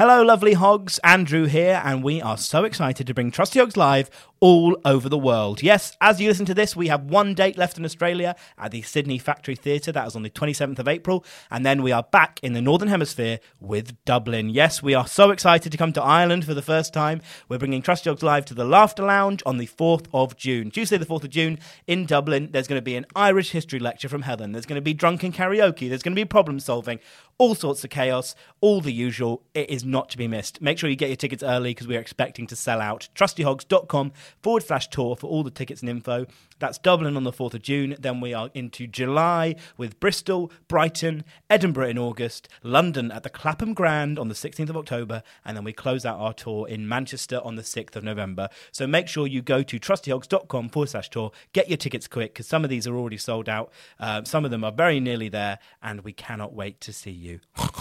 Hello, lovely hogs. Andrew here, and we are so excited to bring Trusty Hogs Live all over the world. Yes, as you listen to this, we have one date left in Australia at the Sydney Factory Theatre. That is on the 27th of April. And then we are back in the Northern Hemisphere with Dublin. Yes, we are so excited to come to Ireland for the first time. We're bringing Trusty Hogs Live to the Laughter Lounge on the 4th of June. Tuesday the 4th of June in Dublin. There's going to be an Irish history lecture from Helen. There's going to be drunken karaoke. There's going to be problem solving. All sorts of chaos. All the usual. It is not to be missed. Make sure you get your tickets early because we are expecting to sell out. trustyhogs.com/tour for all the tickets and info. That's Dublin on the 4th of June. Then we are into July with Bristol, Brighton, Edinburgh in August, London at the Clapham Grand on the 16th of October, and then we close out our tour in Manchester on the 6th of November. So make sure you go to trustyhogs.com/tour. Get your tickets quick because some of these are already sold out. Some of them are very nearly there, and we cannot wait to see you.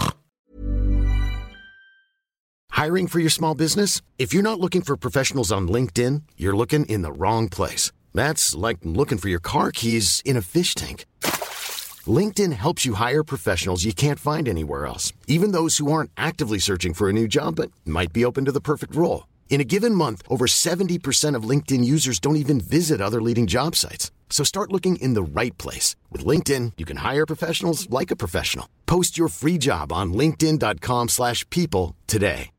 Hiring for your small business? If you're not looking for professionals on LinkedIn, you're looking in the wrong place. That's like looking for your car keys in a fish tank. LinkedIn helps you hire professionals you can't find anywhere else, even those who aren't actively searching for a new job but might be open to the perfect role. In a given month, over 70% of LinkedIn users don't even visit other leading job sites. So start looking in the right place. With LinkedIn, you can hire professionals like a professional. Post your free job on linkedin.com/people today.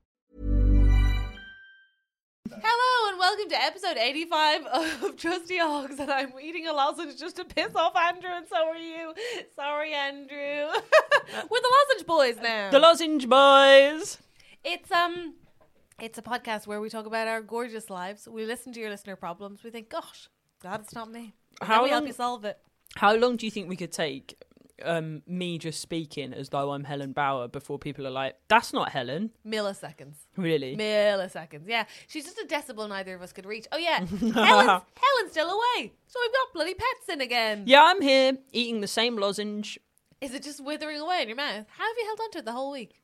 Hello and welcome to episode 85 of Trusty Hogs, and I'm eating a lozenge just to piss off Andrew, and so are you. Sorry, Andrew. We're the Lozenge Boys now. The Lozenge Boys. It's a podcast where we talk about our gorgeous lives. We listen to your listener problems. We think, gosh, glad it's not me. How we help you solve it. How long do you think we could take me just speaking as though I'm Helen Bauer before people are like, that's not Helen? Milliseconds. Really? Milliseconds, yeah. She's just a decibel neither of us could reach. Oh, yeah. Helen's still away. So we've got bloody pets in again. Yeah, I'm here eating the same lozenge. Is it just withering away in your mouth? How have you held on to it the whole week?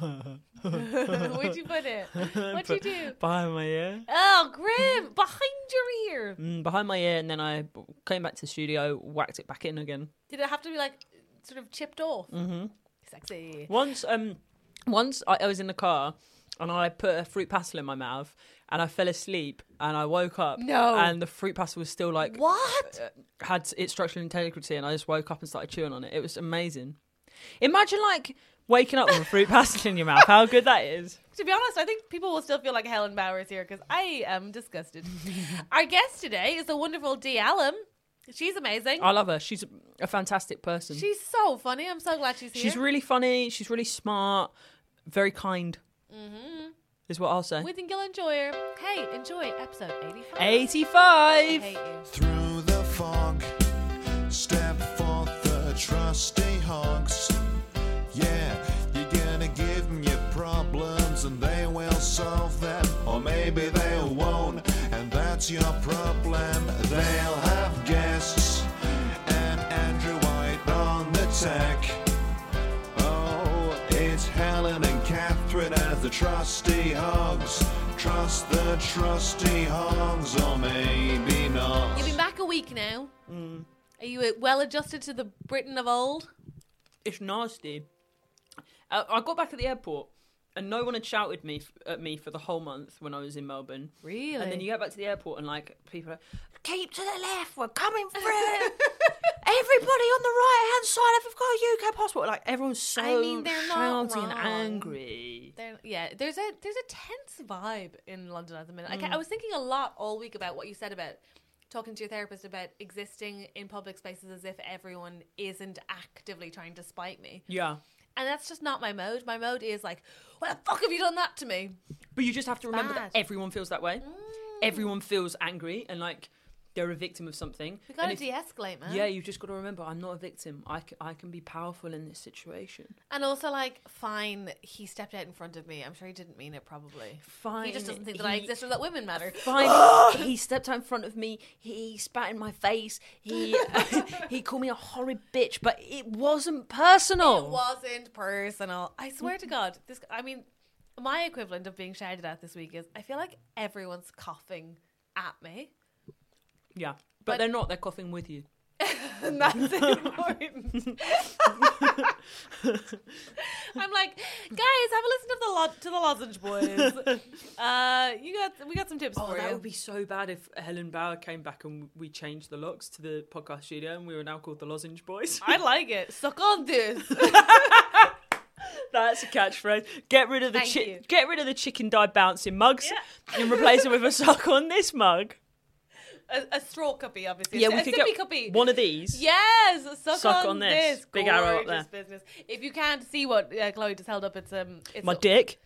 Where'd you put it? What'd you do? Behind my ear. Oh, grim. Behind your ear. Behind my ear, and then I came back to the studio, whacked it back in again. Did it have to be like sort of chipped off? Mm-hmm. Sexy. Once I was in the car and I put a fruit pastel in my mouth and I fell asleep and I woke up and the fruit pastel was still like... What? Had its structural integrity, and I just woke up and started chewing on it. It was amazing. Imagine like waking up with a fruit pastel in your mouth. How good that is. To be honest, I think people will still feel like Helen Bauer is here because I am disgusted. Our guest today is the wonderful Dee Allen. She's amazing. I love her. She's a fantastic person. She's so funny. I'm so glad she's here. She's really funny. She's really smart. Very kind. Mm-hmm. Is what I'll say. We think you'll enjoy her. Hey, enjoy episode 85. 85! I hate you. Through the fog, step forth the trusty hogs. Yeah, you're gonna give them your problems and they will solve them. Or maybe they won't, and that's your problem. They'll have guests and Andrew White on the tech. Oh, it's Helen and Catherine as the trusty hogs. Trust the trusty hogs, or maybe not. You've been back a week now. Are you well adjusted to the Britain of old? It's nasty. I got back at the airport and no one had shouted at me for the whole month when I was in Melbourne. Really? And then you get back to the airport and like people are, keep to the left, we're coming through. Everybody on the right hand side, if you've got a UK passport, like everyone's so they're not shouty and wrong. angry. There's a tense vibe in London at the minute. I was thinking a lot all week about what you said about talking to your therapist about existing in public spaces as if everyone isn't actively trying to spite me. Yeah. And that's just not my mode. My mode is like, what the fuck have you done that to me? But you just have to remember bad. that everyone feels that way. Everyone feels angry and like they're a victim of something. We gotta de-escalate, man. Yeah, you've just got to remember, I'm not a victim. I can be powerful in this situation. And also, like, fine, he stepped out in front of me. I'm sure he didn't mean it, probably. Fine. He just doesn't think that I exist or that women matter. Fine. He stepped out in front of me. He spat in my face. He called me a horrid bitch, but it wasn't personal. It wasn't personal. I swear to God. My equivalent of being shouted at this week is I feel like everyone's coughing at me. Yeah, but they're not. They're coughing with you. And that's important. I'm like, guys, have a listen to the Lozenge Boys. We got some tips for you. That would be so bad if Helen Bauer came back and we changed the locks to the podcast studio and we were now called the Lozenge Boys. I like it. Suck on this. That's a catchphrase. Get rid of the you. get rid of the chicken die bouncing mugs and replace it with a suck on this mug. A straw cuppy, obviously. Yeah, we a could sippy get cuppy. one of these. Yes, suck on this. Big arrow up there. Business. If you can't see what Chloe just held up, it's My dick.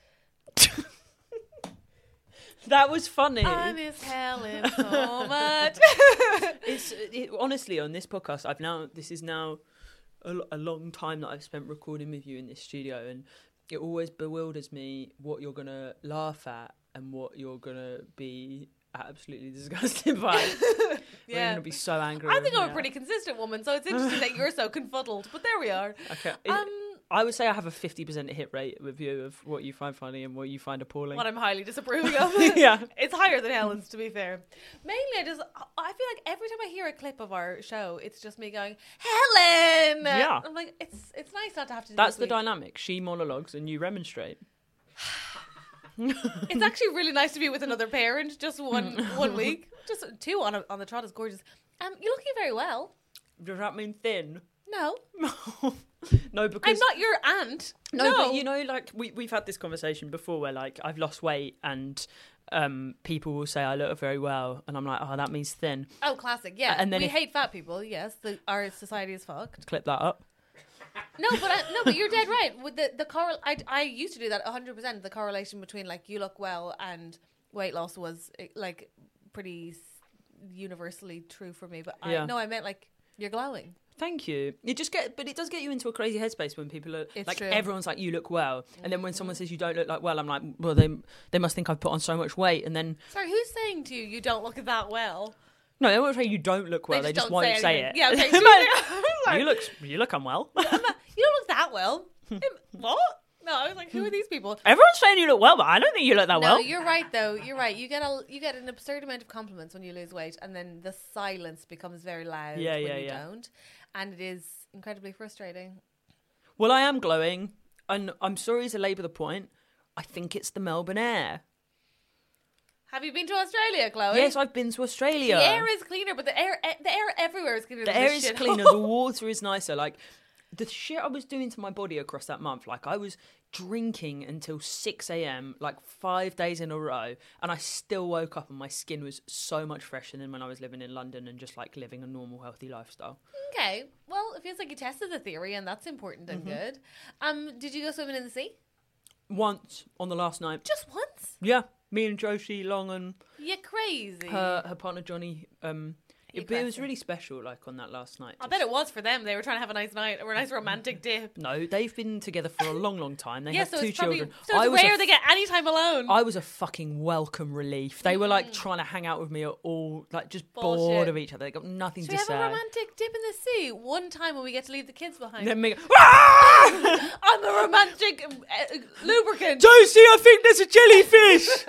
That was funny. I miss Helen so much. Honestly, on this podcast, this is now a long time that I've spent recording with you in this studio, and it always bewilders me what you're gonna laugh at and what you're gonna be absolutely disgusted by. We're going to be so angry. I think I'm a pretty consistent woman, so it's interesting that you're so confuddled. But there we are. Okay. I would say I have a 50% hit rate with you of what you find funny and what you find appalling. What I'm highly disapproving of. Yeah. It's higher than Helen's, to be fair. Mainly, I feel like every time I hear a clip of our show, it's just me going, Helen! Yeah. I'm like, it's nice not to have to do That's this the dynamic. She monologues and you remonstrate. It's actually really nice to be with another parent, just one week. Just two on the trot is gorgeous. You're looking very well. Does that mean thin? No. No, because I'm not your aunt. No, but you know, like we've had this conversation before where like I've lost weight and people will say I look very well and I'm like, oh, that means thin. Oh, classic, yeah. And then we hate fat people, yes. Our society is fucked. Clip that up. No, but you're dead right. With the I used to do that 100%. The correlation between like you look well and weight loss was like pretty universally true for me. But I meant like you're glowing. Thank you. But it does get you into a crazy headspace when people are it's like, true. Everyone's like, you look well, and then when someone says you don't look like well, I'm like, well, they must think I've put on so much weight, and then sorry, who's saying to you you don't look that well? No, they won't say you don't look well. They just won't say it. Yeah, okay. You look unwell. You don't look that well. What? No, I was like, who are these people? Everyone's saying you look well, but I don't think you look that well. No, you're right though. You're right. You get an absurd amount of compliments when you lose weight, and then the silence becomes very loud when you don't, and it is incredibly frustrating. Well, I am glowing, and I'm sorry to labour the point. I think it's the Melbourne air. Have you been to Australia, Chloe? Yes, I've been to Australia. The air is cleaner, but the air everywhere is cleaner. The air is cleaner. The water is nicer. Like the shit I was doing to my body across that month. Like I was drinking until 6 a.m. like 5 days in a row, and I still woke up and my skin was so much fresher than when I was living in London and just like living a normal, healthy lifestyle. Okay, well, it feels like you tested the theory, and that's important and good. Did you go swimming in the sea? Once on the last night. Just once? Yeah. Me and Josie Long and you're crazy. Her partner Johnny. But it was really special, like on that last night. I bet it was for them. They were trying to have a nice night or a nice romantic dip. No, they've been together for a long, long time. They have so 2 children. So it's rare they get any time alone. I was a fucking welcome relief. They were like trying to hang out with me at all, like just bored of each other. They got nothing to say. Should we have a romantic dip in the sea one time when we get to leave the kids behind? Then me, I'm a romantic lubricant. Josie, I think there's a jellyfish.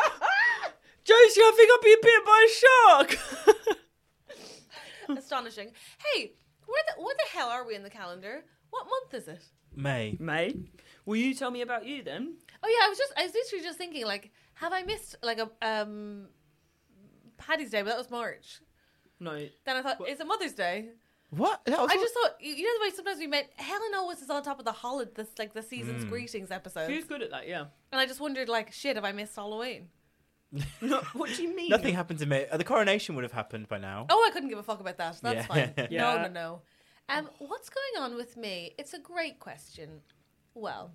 Josie, I think I'm being bitten by a shark. Astonishing. Hey, where the hell are we in the calendar? What month is it? May. Will you tell me about you then? Oh yeah, I was literally just thinking, like, have I missed like a Paddy's Day? But that was March. No. Then I thought, is it Mother's Day? What? I just thought, you know the way sometimes we met Helen always is on top of the holiday, like the season's greetings episodes. She's good at that, yeah. And I just wondered, like, shit, have I missed Halloween? No, what do you mean? Nothing happened to me. The coronation would have happened by now. Oh, I couldn't give a fuck about that. That's fine. Yeah. No. What's going on with me? It's a great question. Well,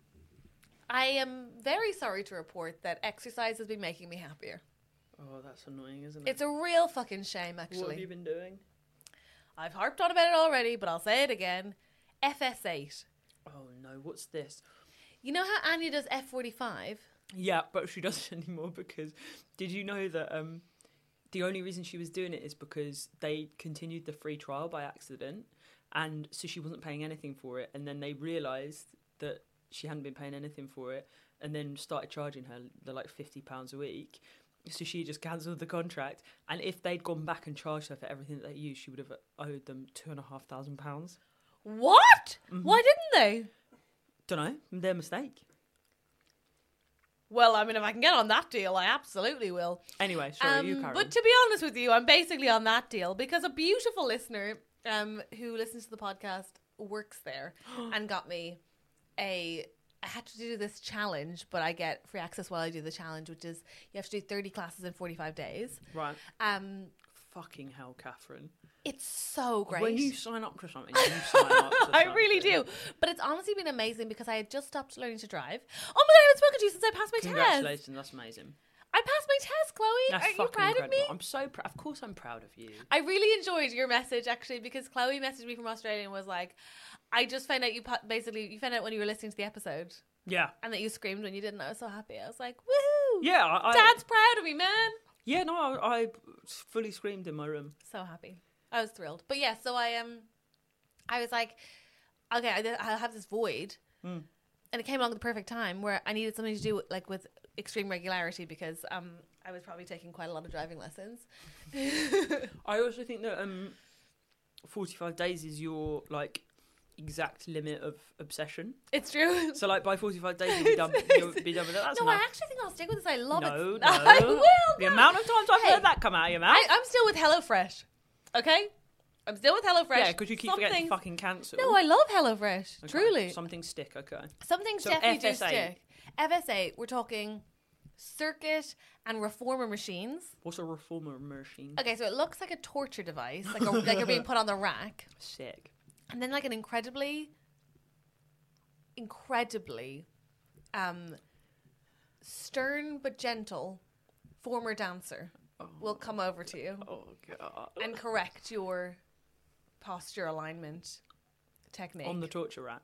I am very sorry to report that exercise has been making me happier. Oh, that's annoying, isn't it? It's a real fucking shame, actually. What have you been doing? I've harped on about it already, but I'll say it again. FS8. Oh no, what's this? You know how Anya does F45? Yeah, but she doesn't anymore because did you know that the only reason she was doing it is because they continued the free trial by accident, and so she wasn't paying anything for it, and then they realised that she hadn't been paying anything for it, and then started charging her the like £50 a week, So she just cancelled the contract, and if they'd gone back and charged her for everything that they used, she would have owed them £2,500. What? Why didn't they? Don't know, their mistake. Well, I mean, if I can get on that deal, I absolutely will. Anyway, sorry, you carry But on. to be honest with you, I'm basically on that deal because a beautiful listener who listens to the podcast works there and got me I had to do this challenge, but I get free access while I do the challenge, which is you have to do 30 classes in 45 days. Right. Fucking hell, Catherine. It's so great. When you sign up to something, you sign up to I something. really do. But it's honestly been amazing because I had just stopped learning to drive. Oh my God, I haven't spoken to you since I passed my test. Congratulations, that's amazing. I passed my test, Chloe. That's Are you fucking proud incredible. of me? I'm so proud. Of course I'm proud of you. I really enjoyed your message actually because Chloe messaged me from Australia and was like, I just found out you found out when you were listening to the episode Yeah. and that you screamed when you didn't. I was so happy. I was like, woohoo! Yeah, Dad's proud of me, man. Yeah, no, I fully screamed in my room. So happy. I was thrilled. But yeah, so I was like, okay, I have this void. And it came along at the perfect time where I needed something to do like with extreme regularity because I was probably taking quite a lot of driving lessons. I also think that 45 days is your like exact limit of obsession. It's true. So like by 45 days you'll be done. You'll be done with it. That's No, I enough. actually think I'll stick with this. I love No, it. no. I will. The God. amount of times I've Hey, heard that come out of your mouth. I'm still with HelloFresh. Okay? I'm still with HelloFresh. Yeah, because you keep forgetting to Something's- fucking cancel. No, I love HelloFresh. Okay, Truly. Something stick, okay. Something's So definitely do FS8. stick. FS8, we're talking circuit and reformer machines. What's a reformer machine? Okay, so it looks like a torture device, like you're being put on the rack. Sick. And then like an incredibly stern but gentle former dancer will come over to you Oh, God. and correct your posture alignment technique. On the torture rack.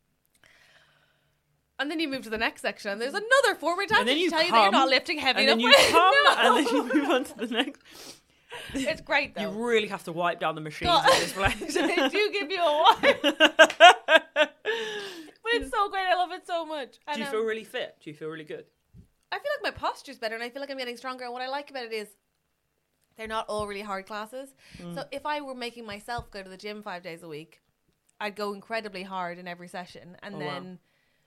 And then you move to the next section and there's another former dancer And then you to tell you that you're come, not lifting heavy And then enough. you come, No. and then you move on to the next. It's great though. You really have to wipe down the machines God. in this place. They do give you a wipe. But it's so great. I love it so much. Do you feel really fit? Do you feel really good? I feel like my posture's better and I feel like I'm getting stronger. And what I like about it is they're not all really hard classes. So if I were making myself go to the gym 5 days a week, I'd go incredibly hard in every session and then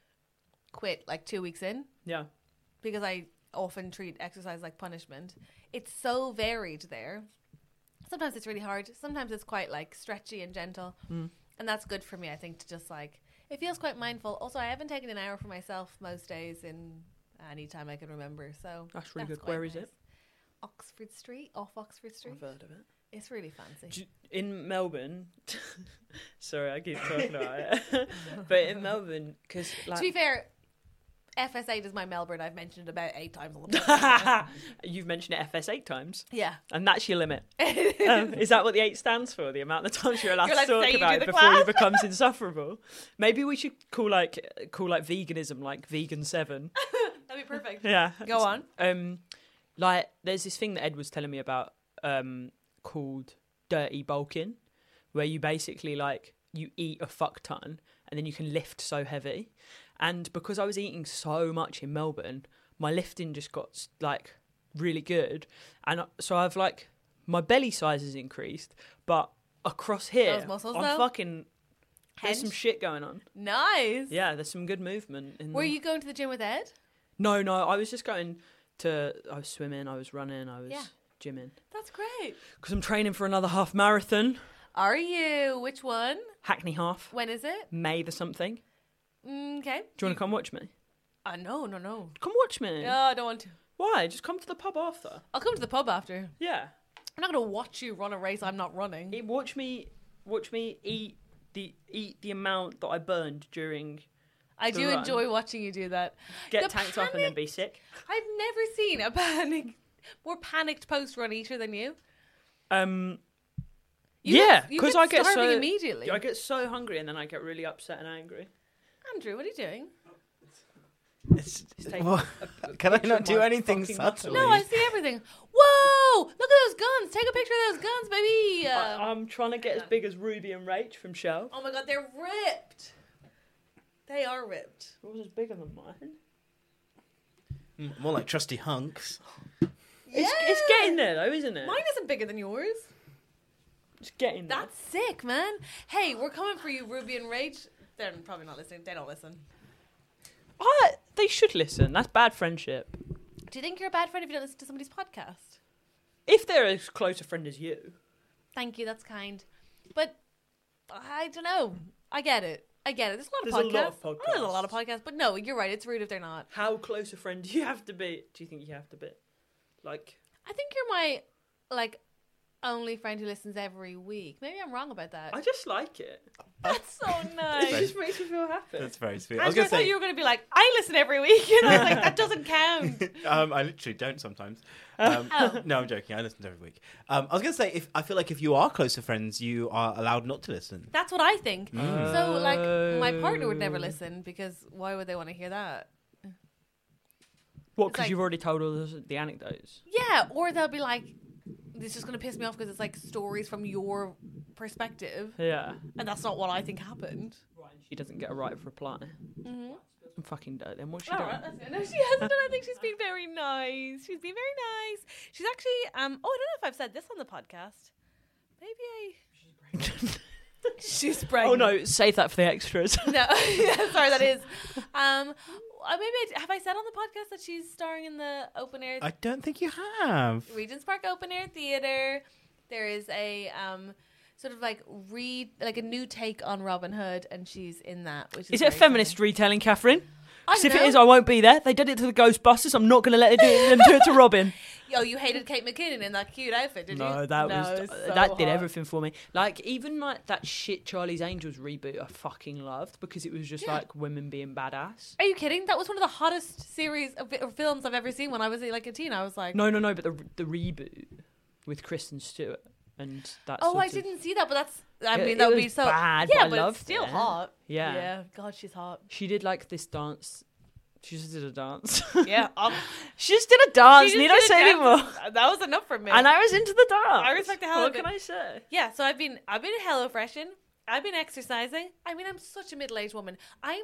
quit like 2 weeks in Yeah. because I often treat exercise like punishment. It's so varied there. Sometimes it's really hard. Sometimes it's quite like stretchy and gentle. And that's good for me, I think, to just like, it feels quite mindful. Also, I haven't taken an hour for myself most days in any time I can remember. So That's really good. quite Where is nice. it? Oxford Street, off Oxford Street. I've heard of it. It's really fancy. In Melbourne, sorry, I keep talking about it, but in Melbourne, because like, To be fair, FS8 is my Melbourne. I've mentioned it about 8 times on the podcast. you've mentioned it FS8 times, Yeah. and that's your limit. Is that what the 8 stands for? The amount of times you're allowed You're to allowed to talk say you about do it the before class? it becomes insufferable? Maybe we should call veganism like Vegan 7. That'd be perfect. Yeah. Go on. Like there's this thing that Ed was telling me about called dirty bulking, where you basically like you eat a fuck ton and then you can lift so heavy. And because I was eating so much in Melbourne, my lifting just got like really good, and so I've like my belly size has increased, but across here Those muscles, I'm though? fucking. There's Hench. some shit going on. Nice. Yeah, there's some good movement. Were you going to the gym with Ed? No, I was just going to. I was swimming, I was running, I was Yeah. gymming. That's great. Because I'm training for another half marathon, Are you? Which one? Hackney Half, When is it? May the something. Okay. Do you want to come watch me? No. Come watch me. No, I don't want to. Why? Just come to the pub after. I'll come to the pub after. Yeah. I'm not going to watch you run a race I'm not running. Watch me eat the amount that I burned during. I the do run. enjoy watching you do that. Get The tanked up and then panic- be sick. I've never seen a more panicked post-run eater than you. You Yeah, get because I get starving so immediately. I get so hungry and then I get really upset and angry. Andrew, what are you doing? taking Well, can I picture not of do my anything fucking subtly? No, I see everything. Whoa! Look at those guns. Take a picture of those guns, baby. I'm trying to get as big as Ruby and Rach from Shell. Oh my god, they're ripped. They are ripped. Yours is bigger than mine. More like trusty hunks. It's getting there though, isn't it? Mine isn't bigger than yours. It's getting there. That's sick, man. Hey, we're coming for you, Ruby and Rach. They're probably not listening. They don't listen. They should listen. That's bad friendship. Do you think you're a bad friend if you don't listen to somebody's podcast? If they're as close a friend as you. Thank you, that's kind. But I don't know. I get it. There's a There's lot a of lot podcasts. of There's a lot of podcasts. But no, you're right. It's rude if they're not. How close a friend do you have to be? Do you think you have to be? Like, I think you're my, only friend who listens every week. Maybe I'm wrong about that. I just like it. That's so It nice. just makes me feel happy. That's very sweet. Andrew, I thought you were going to be like, I listen every week. And I was like, that doesn't count. I literally don't sometimes. No, I'm joking. I listen every week. I was going to say, I feel like if you are closer friends, you are allowed not to listen. That's what I think. So, my partner would never listen because why would they want to hear that? What, It's because like- you've already told all the anecdotes? Yeah, or they'll be like, this is going to piss me off because it's like stories from your perspective. Yeah. And that's not what I think happened. She doesn't get a right of reply. Mm-hmm. Some fucking dirt then. What's she All done? right, that's good. No, she hasn't done. I think she's been very nice. She's been very nice. She's actually, I don't know if I've said this on the podcast. Maybe She's pregnant. Oh no, save that for the extras. No, sorry, that is. Have I said on the podcast that she's starring in the open air I don't think you have. Regent's Park Open Air Theatre? There is a sort of like a new take on Robin Hood, and she's in that. Which Is it a very feminist funny. retelling, Catherine? I Because if don't it is, know. I won't be there. They did it to the Ghostbusters. I'm not going to let them do it to Robin. Yo, you hated Kate McKinnon in that cute outfit, did you? No, that was it's so that did hot. everything for me. Like even like that shit Charlie's Angels reboot, I fucking loved because it was just Yeah. like women being badass. Are you kidding? That was one of the hottest series of films I've ever seen when I was like a teen. I was like, No, but the reboot with Kristen Stewart and that. oh, sort I of- didn't see that, but that's. I It- mean, it that would be was so bad, Yeah, but I but loved it's still it. hot. Yeah. Yeah. God, she's hot. She did like this dance. She just did a dance. Yeah. She just did a dance. She Need just I did a say dance. anymore? That was enough for me. And I was into the dance. I respect the hell What out of can it. I say? Yeah, so I've been Hello Freshin'. I've been exercising. I mean, I'm such a middle-aged woman. I'm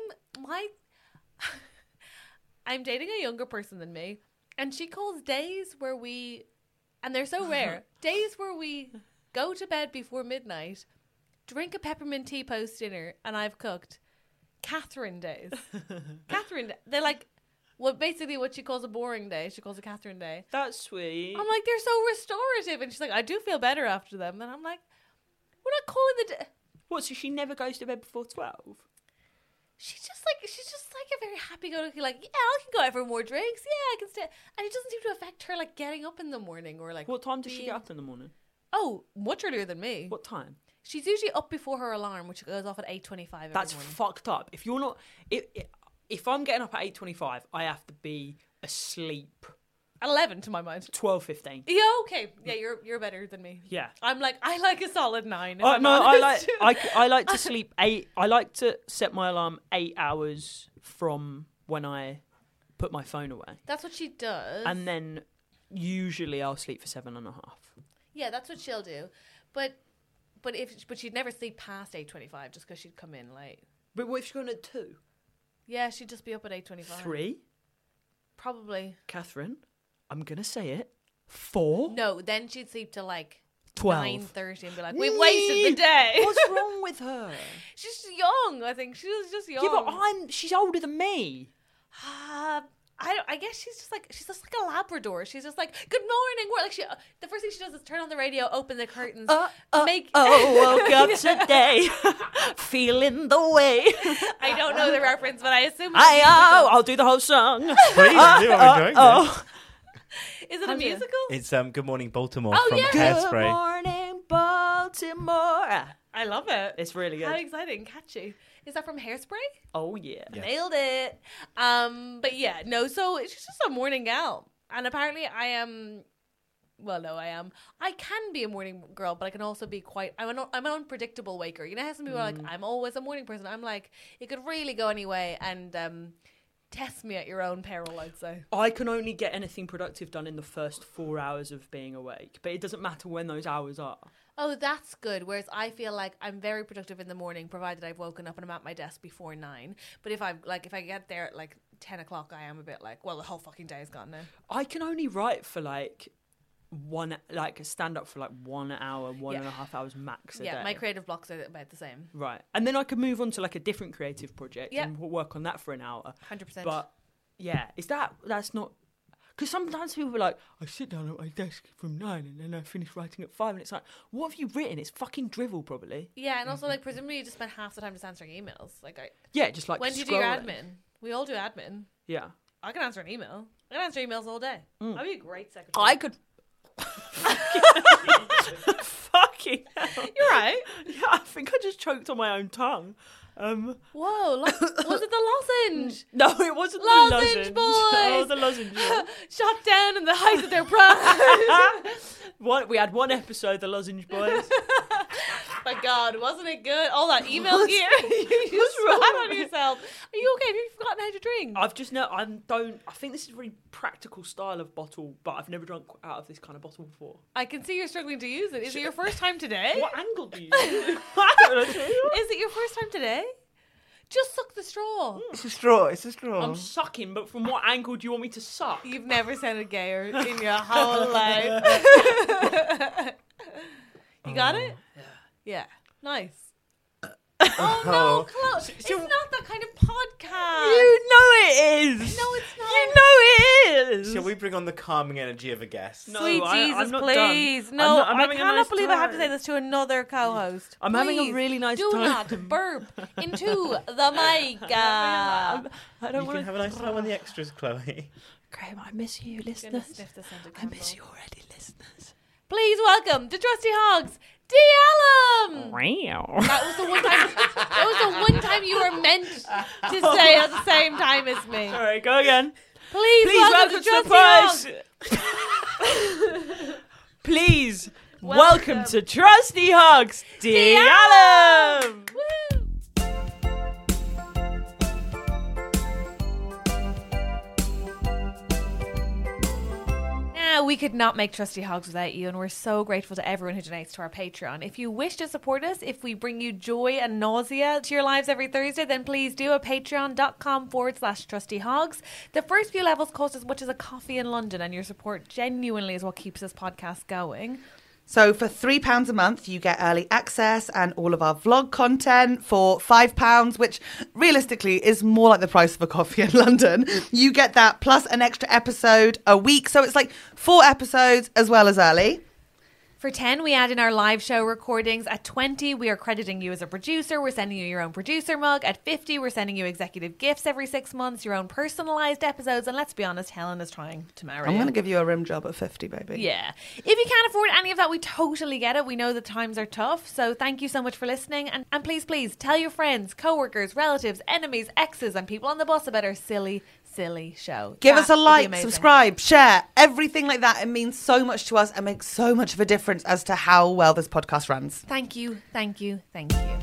dating a younger person than me, and she calls days where we, and they're so rare, days where we go to bed before midnight, drink a peppermint tea post dinner, and I've cooked. Catherine days. They're like, basically what she calls a boring day, she calls a Catherine day. That's sweet. I'm like, they're so restorative. And she's like, I do feel better after them. And I'm like, we're not calling the... What? So she never goes to bed before 12? She's just like a very happy-go-lucky, like, yeah, I can go out for more drinks. Yeah, I can stay. And it doesn't seem to affect her, like, getting up in the morning or, like... What time does she being- get up in the morning? Oh, much earlier than me. What time? She's usually up before her alarm, which goes off at 8:25 every That's morning. fucked up. If you're not, if I'm getting up at 8:25, I have to be asleep At 11, to my mind. 12:15. Yeah, okay. Yeah, you're better than me. Yeah. I'm like, I like a solid 9. if Oh, I'm no, I honest. I like to sleep 8. I like to set my alarm 8 hours from when I put my phone away, That's what she does. and then usually I'll sleep for 7.5. Yeah, that's what she'll do. But she'd never sleep past 8:25 just because she'd come in late. But what if you're going at 2? Yeah, she'd just be up at 8:25. 3? Probably. Catherine, I'm going to say it. 4? No, then she'd sleep till like 12. 9:30 and be like, we've wasted the day. What's wrong with her? She's just young, I think. She was just young. Yeah, but she's older than me. I guess she's just like a Labrador. She's just like, good morning. We're like the first thing she does is turn on the radio, open the curtains, make. woke up today, feeling the way. I don't know the reference, but I assume. I'll do the whole song. Please do. I'm enjoying this. Is it a musical? It's Good Morning Baltimore Oh, from yeah. Good Hairspray. morning, Baltimore. I love it. It's really good. How exciting, catchy. Is that from Hairspray? Oh yeah. Yeah. Nailed it. But yeah, no, so she's just a morning gal. And apparently I am. Well, no, I am. I can be a morning girl, but I can also be I'm an unpredictable waker. You know how some people are like, I'm always a morning person. I'm like, it could really go any way, and test me at your own peril, I'd say. I can only get anything productive done in the first 4 hours of being awake, but it doesn't matter when those hours are. Oh, that's good. Whereas I feel like I'm very productive in the morning, provided I've woken up and I'm at my desk before 9. But if I get there at like 10 o'clock, I am a bit like, well, the whole fucking day is gone now. I can only write for like stand up for like 1 hour, 1.5 hours max a day. Yeah, my creative blocks are about the same. Right. And then I could move on to like a different creative project Yeah. and work on that for an hour. 100%. But yeah, that's not, because sometimes people are like, I sit down at my desk from 9 and then I finish writing at 5, and it's like, what have you written? It's fucking drivel, probably. Yeah, and also, like, presumably you just spend half the time just answering emails. Like, Yeah, just like when do you do your scrolling. admin? We all do admin. Yeah. I can answer an email. I can answer emails all day. I'd be a great secretary. I could. Fucking hell. You're right. Yeah, I think I just choked on my own tongue. Whoa, was it the lozenge? No, it wasn't Lozenge the lozenge. boys! Oh, the lozenge. Yeah. Shot down in the height of their pride. We had one episode, the Lozenge Boys. My God, wasn't it good? All that email gear. You spat on yourself. Are you okay? Have you forgotten how to drink? I've just I think this is a really practical style of bottle, but I've never drunk out of this kind of bottle before. I can see you're struggling to use it. Is it your first time today? What angle do you use? I don't know. Is it your first time today? Just suck the straw. It's a straw. It's a straw. I'm sucking, but from what angle do you want me to suck? You've never sounded gayer in your whole life. You got it? Yeah. Nice. Oh no, close. It's not that kind of podcast. You know it is. No, it's not. You know it is. Shall we bring on the calming energy of a guest? No, Sweet I'm Jesus, not please. done. No, I'm I having a cannot nice believe I have to time. say this to another co-host. I'm having a Please, really nice do time. not burp into the mic. I don't You want can have a nice time on the extras, Chloe. Graham, I miss you, Gonna listeners. sniff the scented I miss candle. you already, listeners. Please welcome the Trusty Hogs, DLM. Wow. That was the one time. That was the one time you were meant to say at the same time as me. All right, go again. Please welcome the Trusty Hogs. Please Welcome. welcome to Trusty Hogs, DLM. Woo. Now, we could not make Trusty Hogs without you, and we're so grateful to everyone who donates to our Patreon. If you wish to support us, if we bring you joy and nausea to your lives every Thursday, then please do at patreon.com/trustyhogs. The first few levels cost as much as a coffee in London, and your support genuinely is what keeps this podcast going. So for £3 a month, you get early access and all of our vlog content. For £5, which realistically is more like the price of a coffee in London, you get that plus an extra episode a week. So it's like 4 episodes as well as early. For 10, we add in our live show recordings. At 20, we are crediting you as a producer. We're sending you your own producer mug. At 50, we're sending you executive gifts every 6 months, your own personalised episodes. And let's be honest, Helen is trying to marry I'm you. going to give you a rim job at 50, baby. Yeah. If you can't afford any of that, we totally get it. We know the times are tough. So thank you so much for listening. And please, please tell your friends, co-workers, relatives, enemies, exes, and people on the bus about our silly show. Give That us a would be like, amazing. subscribe, share, everything like that. It means so much to us and makes so much of a difference as to how well this podcast runs. Thank you, thank you, thank you.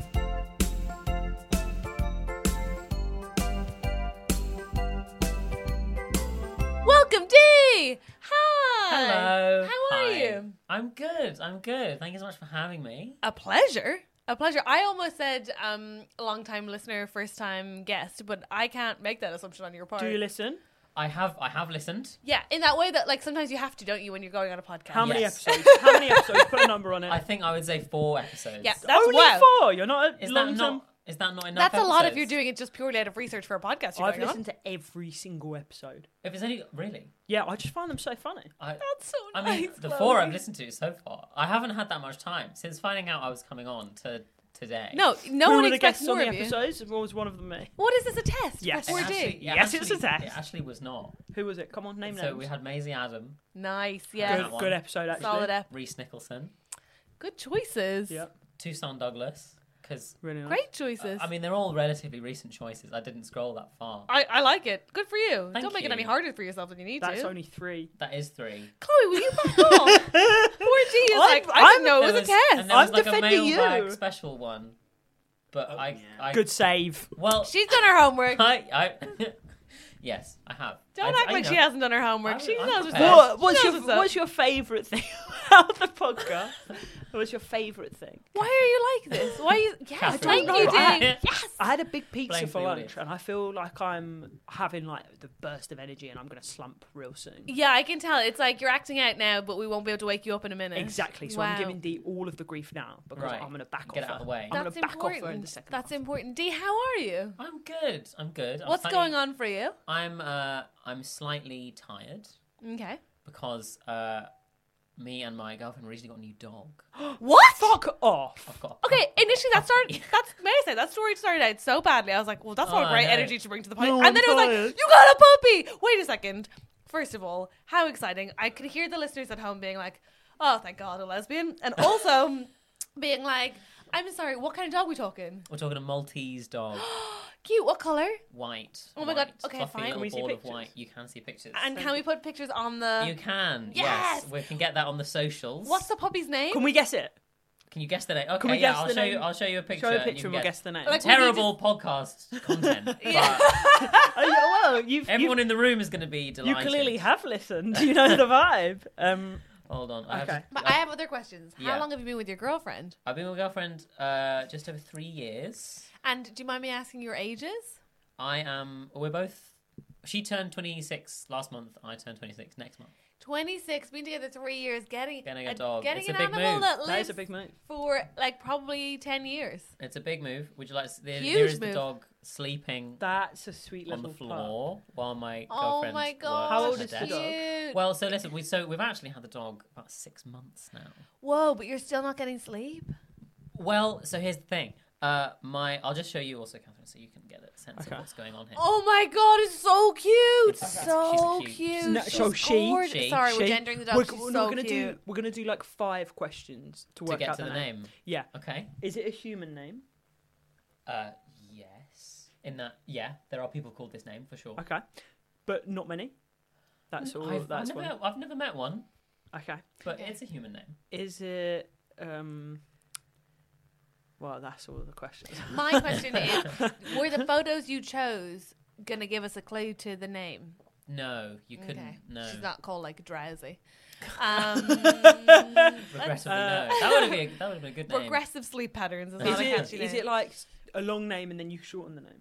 Welcome, Dee! Hi! Hello. How are Hi. you? I'm good. Thank you so much for having me. A pleasure. A pleasure. I almost said long time listener, first time guest, but I can't make that assumption on your part. Do you listen? I have listened. Yeah, in that way that like sometimes you have to, don't you, when you're going on a podcast? How many Yes. episodes? How many episodes? Put a number on it. I think I would say 4 episodes. Yeah, that's Only wow. 4. You're not a Is that long term. not? Is that not enough? That's a lot if episodes? you're doing it just purely out of research for a podcast you're I've going on. listened to every single episode. If it's any really, Yeah, I just find them so funny. I That's so I nice. mean, the Chloe. 4 I've listened to so far. I haven't had that much time since finding out I was coming on to today. No Who one were the expects guests more on the of you. epissodes? Or was one of them me? What is this, a test? Yes. For It 4D? actually- Yes, it's a test. It actually was not. Who was it? Come on, name So names. we had Maisie Adam, Nice, yeah. Good. Good episode, actually. Solid ep. Reese Nicholson, Good choices. Yeah, Tucson Douglas. Because really nice. Great choices. I mean, they're all relatively recent choices. I didn't scroll that far. I like it. Good for you. Thank Don't make it you. any harder for yourself than you need That's to. only 3. That is 3. Chloe, will you back off? Poor G is like, I didn't know it was a And test. there was I'm like a defending you. mailbag special one. But I Good save. well, She's done her homework. I yes, I have. Don't I- act like know. she hasn't done her homework. I'm- she I'm knows what's prepared. up. What's She your knows what's up. What's your favourite thing about the podcast. What's your favourite thing? Why are you like this? Why are you? Yes, Catherine. thank I you, don't know. Dave. Yes. I had a big pizza Blame for for the lunch, audience. and I feel like I'm having like the burst of energy, and I'm going to slump real soon. Yeah, I can tell. It's like you're acting out now, but we won't be able to wake you up in a minute. Exactly. So Wow. I'm giving Dee all of the grief now because Right. I'm going to back Get off it out of her. the way. I'm going That's to back important. off her in the second That's half. important. Dee, how are you? I'm good. I'm good. What's going on for you? I'm slightly tired Okay. because me and my girlfriend recently got a new dog. What? Fuck off. I've got. Okay, initially that started. May I say that story started out so badly. I was like, "Well, that's not Oh, great I know. energy to bring to the party." No, and then it I'm was tired. like, "You got a puppy." Wait a second. First of all, how exciting! I could hear the listeners at home being like, "Oh, thank God, a lesbian," and also being like, "I'm sorry, what kind of dog we talking?" We're talking a Maltese dog, Cute. What color? white. Oh my God, white, okay, fluffy fine. little Can we see ball of pictures? white. You can see pictures. And can we put pictures on the? You can. Yes! Yes. We can get that on the socials. What's the puppy's name? Can we guess it? Can you guess the name? Okay, we yeah, guess I'll the show you. name? I'll show you a picture. Show a and you picture and can we'll get guess the name. Like, we need terrible podcast content. Yeah. But Oh, yeah, well, everyone in the room is going to be you delighted. clearly have listened. You know the vibe. Hold on. I have Okay. to- But I have other questions. How Yeah. long have you been with your girlfriend? I've been with my girlfriend just over 3 years. And do you mind me asking your ages? I am. We're both. She turned 26 last month. I turned 26 next month. 26, been together 3 years, getting a dog. getting It's an a big animal move. that That lives is a big move. for like probably 10 years. It's a big move. Would you like to? Here Huge is the move. dog sleeping That's a sweet on little the floor while my Oh girlfriend my works god, How at old her is the desk. dog? cute. Well, so listen, we've actually had the dog about 6 months now. Whoa, but you're still not getting sleep? Well, so here's the thing. I'll just show you also, Catherine, so you can get a sense Okay. of what's going on here. Oh my god, it's so cute. It's- So she's cute. cute. No, so She's she- gorgeous. she- Sorry, we're She- gendering the dog. We're, She's we're so not gonna cute. do. We're gonna do like 5 questions to To work get out to the name. Yeah. Okay. Is it a human name? Yes. In that, yeah, there are people called this name for sure. Okay, but not many. That's all. That's one. I've never met one, Okay. but it's a human name. Is it? Well, that's all the questions. My question is, were the photos you chose gonna give us a clue to the name? No, you couldn't. Okay. No. She's not called like drowsy. Regrettably, no. That would have been a good name. Progressive sleep patterns is Is not a Is catchy it? Is name. it like a long name and then you shorten the name?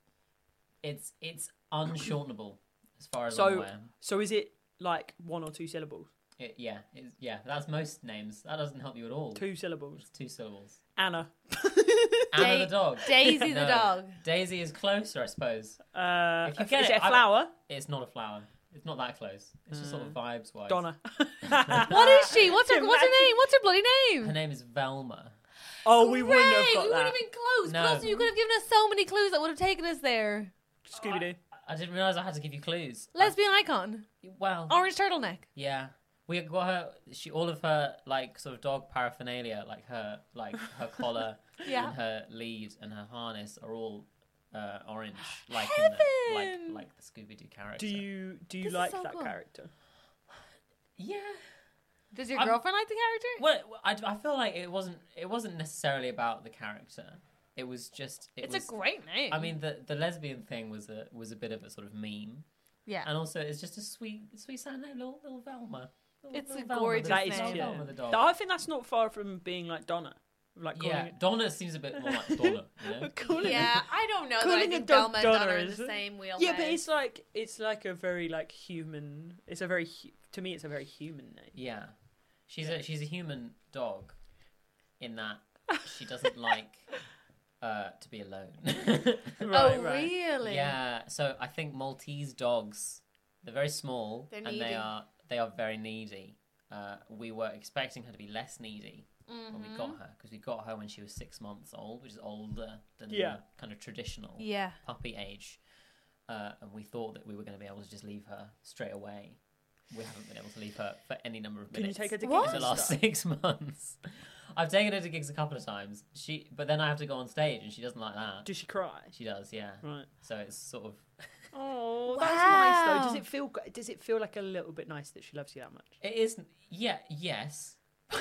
It's unshortenable as far as I'm So, aware. so is it like 1 or 2 syllables? Yeah. That's most names. That doesn't help you at all. 2 syllables. It's 2 syllables. Anna. Anna the dog. Daisy the No. dog. Daisy is closer, I suppose. If you get is it, it a flower? It's not a flower. It's not that close. It's just sort of vibes wise. Donna. What is she? What's her name? What's her bloody Her name? name is Velma. Oh, we wouldn't have Great, got we would that. have been close. No. But also, you could have given us so many clues that would have taken us there. Scooby Doo. I didn't realise I had to give you clues. Lesbian icon. Well, Orange turtleneck. yeah. We got her. All of her like sort of dog paraphernalia, like her collar Yeah. and her lead and her harness are all orange, like Heaven! like the Scooby Doo character. Do you This is like so that cool. character? Yeah. Does your I'm- girlfriend like the character? Well, I feel like it wasn't necessarily about the character. It was just. It's was, a great name. I mean, the lesbian thing was a bit of a sort of meme, yeah. and also it's just a sweet sound name, little Velma. It's Little a Velma, gorgeous the- That is name. cute. Velma the dog. I think that's not far from being like Donna. Like calling Yeah, it. Donna seems a bit more like Donna. You know? Calling Yeah, I don't know that I calling a think dog Velma and Donna Donna are in is the it? same wheelhouse. Yeah, but it's like a very like human. It's a very to me it's a very human name. Yeah, she's a human dog, in that she doesn't like to be alone. Oh, really? Yeah, so I think Maltese dogs, they're very small They're and needy. they are very needy. We were expecting her to be less needy when we got her, because we got her when she was 6 months old, which is older than Yeah. the kind of traditional Yeah. puppy age. And we thought that we were going to be able to just leave her straight away. We haven't been able to leave her for any number of Can you minutes. take her to What? gigs in and the last stuff? 6 months? I've taken her to gigs a couple of times. But then I have to go on stage, and she doesn't like that. Does she cry? She does, yeah. Right. So it's sort of. Oh, that's nice though. Wow. Does it feel like a little bit nice that she loves you that much? It is, yes.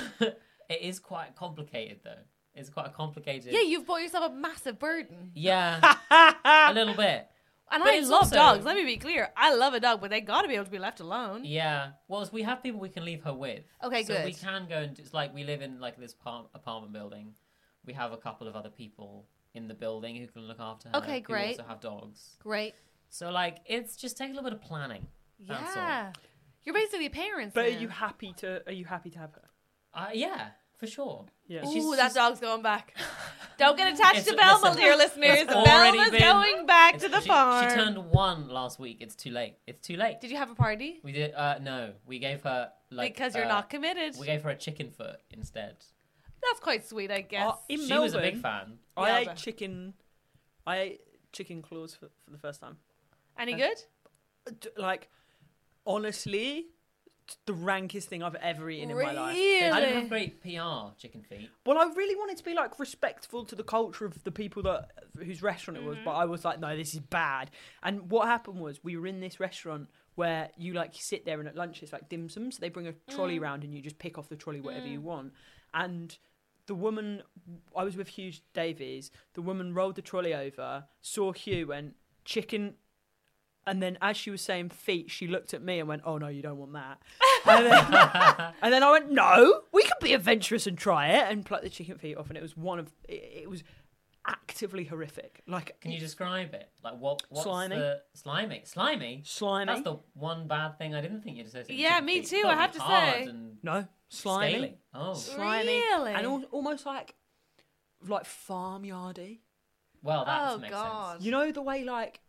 It is quite complicated, though. It's quite a complicated. Yeah, you've bought yourself a massive burden. Yeah, a little bit. And But I it's love also- dogs. Let me be clear. I love a dog, but they got to be able to be left alone. Yeah. Well, we have people we can leave her with. Okay, so good. we can go and it's like we live in like this apartment building. We have a couple of other people in the building who can look after her. Okay, great. Who also have dogs. Great. So like it's just take a little bit of planning. That's Yeah. You're basically parents. But now. are you happy to have her? all. Yeah, for sure. Yeah. Ooh, She's- that dog's going back. Don't get attached to It's- Velma, listen, dear listeners. it's already Velma's been- going back to the She farm. turned 1 last week. It's too late. It's too late. Did you have a party? We did. No, we gave her like Because you're not committed. We gave her a chicken foot instead. That's quite sweet, I guess. In She Melbourne, was a big fan. I Yeah, ate but- chicken claws for the first time. Any good? Like, honestly, the rankest thing I've ever eaten in my life. Really? I don't have great PR chicken feet. Well, I really wanted to be like respectful to the culture of the people whose restaurant it was, but I was like, no, this is bad. And what happened was we were in this restaurant where you like sit there and at lunch it's like dim sum, so they bring a trolley round and you just pick off the trolley whatever you want. And the woman, I was with Hugh Davies, the woman rolled the trolley over, saw Hugh, went, chicken. And then as she was saying feet, she looked at me and went, oh, no, you don't want that. And then I went, no, we could be adventurous and try it, and pluck the chicken feet off. And it was it was actively horrific. Like, Can you describe it? Like what's Slimy. the slimy? Slimy. slimy? That's the one bad thing I didn't think you'd associate. with Yeah, chicken me feet. too, Gotta I have be to hard say. and No, slimy. scaly. Oh, Slimy. Really? And almost like farmyardy. well, that Oh, makes God. sense. You know the way like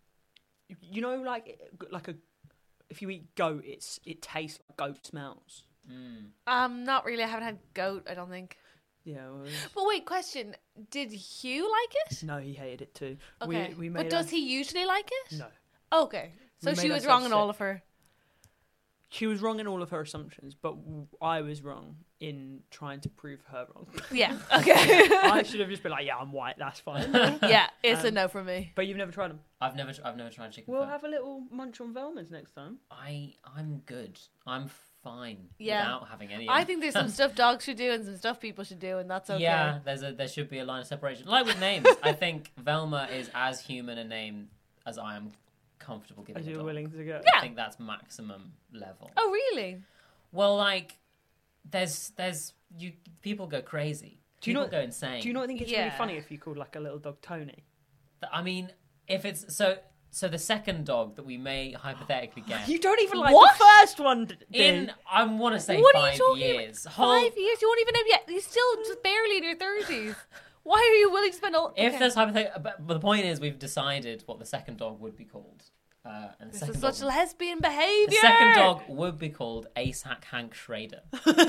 a if you eat goat, it tastes like goat smells. Not really. I haven't had goat, I don't think. Yeah. Well, But wait, question. Did Hugh like it? no, he hated it too. Okay. We but made does he usually like it? No. Okay. So We she made was ourselves wrong in sick. all of her. She was wrong in all of her assumptions, but I was wrong in trying to prove her wrong. Yeah. Okay. I should have just been like, yeah, I'm white, that's fine. Yeah, it's a no from me. But you've never tried them. I've never tried chicken We'll foot. have a little munch on Velma's next time. I'm good. I'm fine Yeah. without having any. of I it. think there's some stuff dogs should do and some stuff people should do, and that's okay. Yeah, there should be a line of separation. Like with names, I think Velma is as human a name as I am comfortable giving. As a you're dog. willing to go. Yeah. I think that's maximum level. Oh, really? Well, like, there's you people go crazy. Do you People not- go insane. Do you not think it's Yeah. really funny if you called like a little dog Tony? I mean, if it's so the second dog that we may hypothetically get You don't even like What? the first one. in, I want to say What are you 5 talking years. about? Whole- 5 years? You won't even know yet. You're still just barely in your 30s. Why are you willing to spend all... If Okay. there's hypothetical, but the point is, we've decided what the second dog would be called. And the This second is dog, such lesbian behaviour. the second dog would be called ASAC Hank Schrader,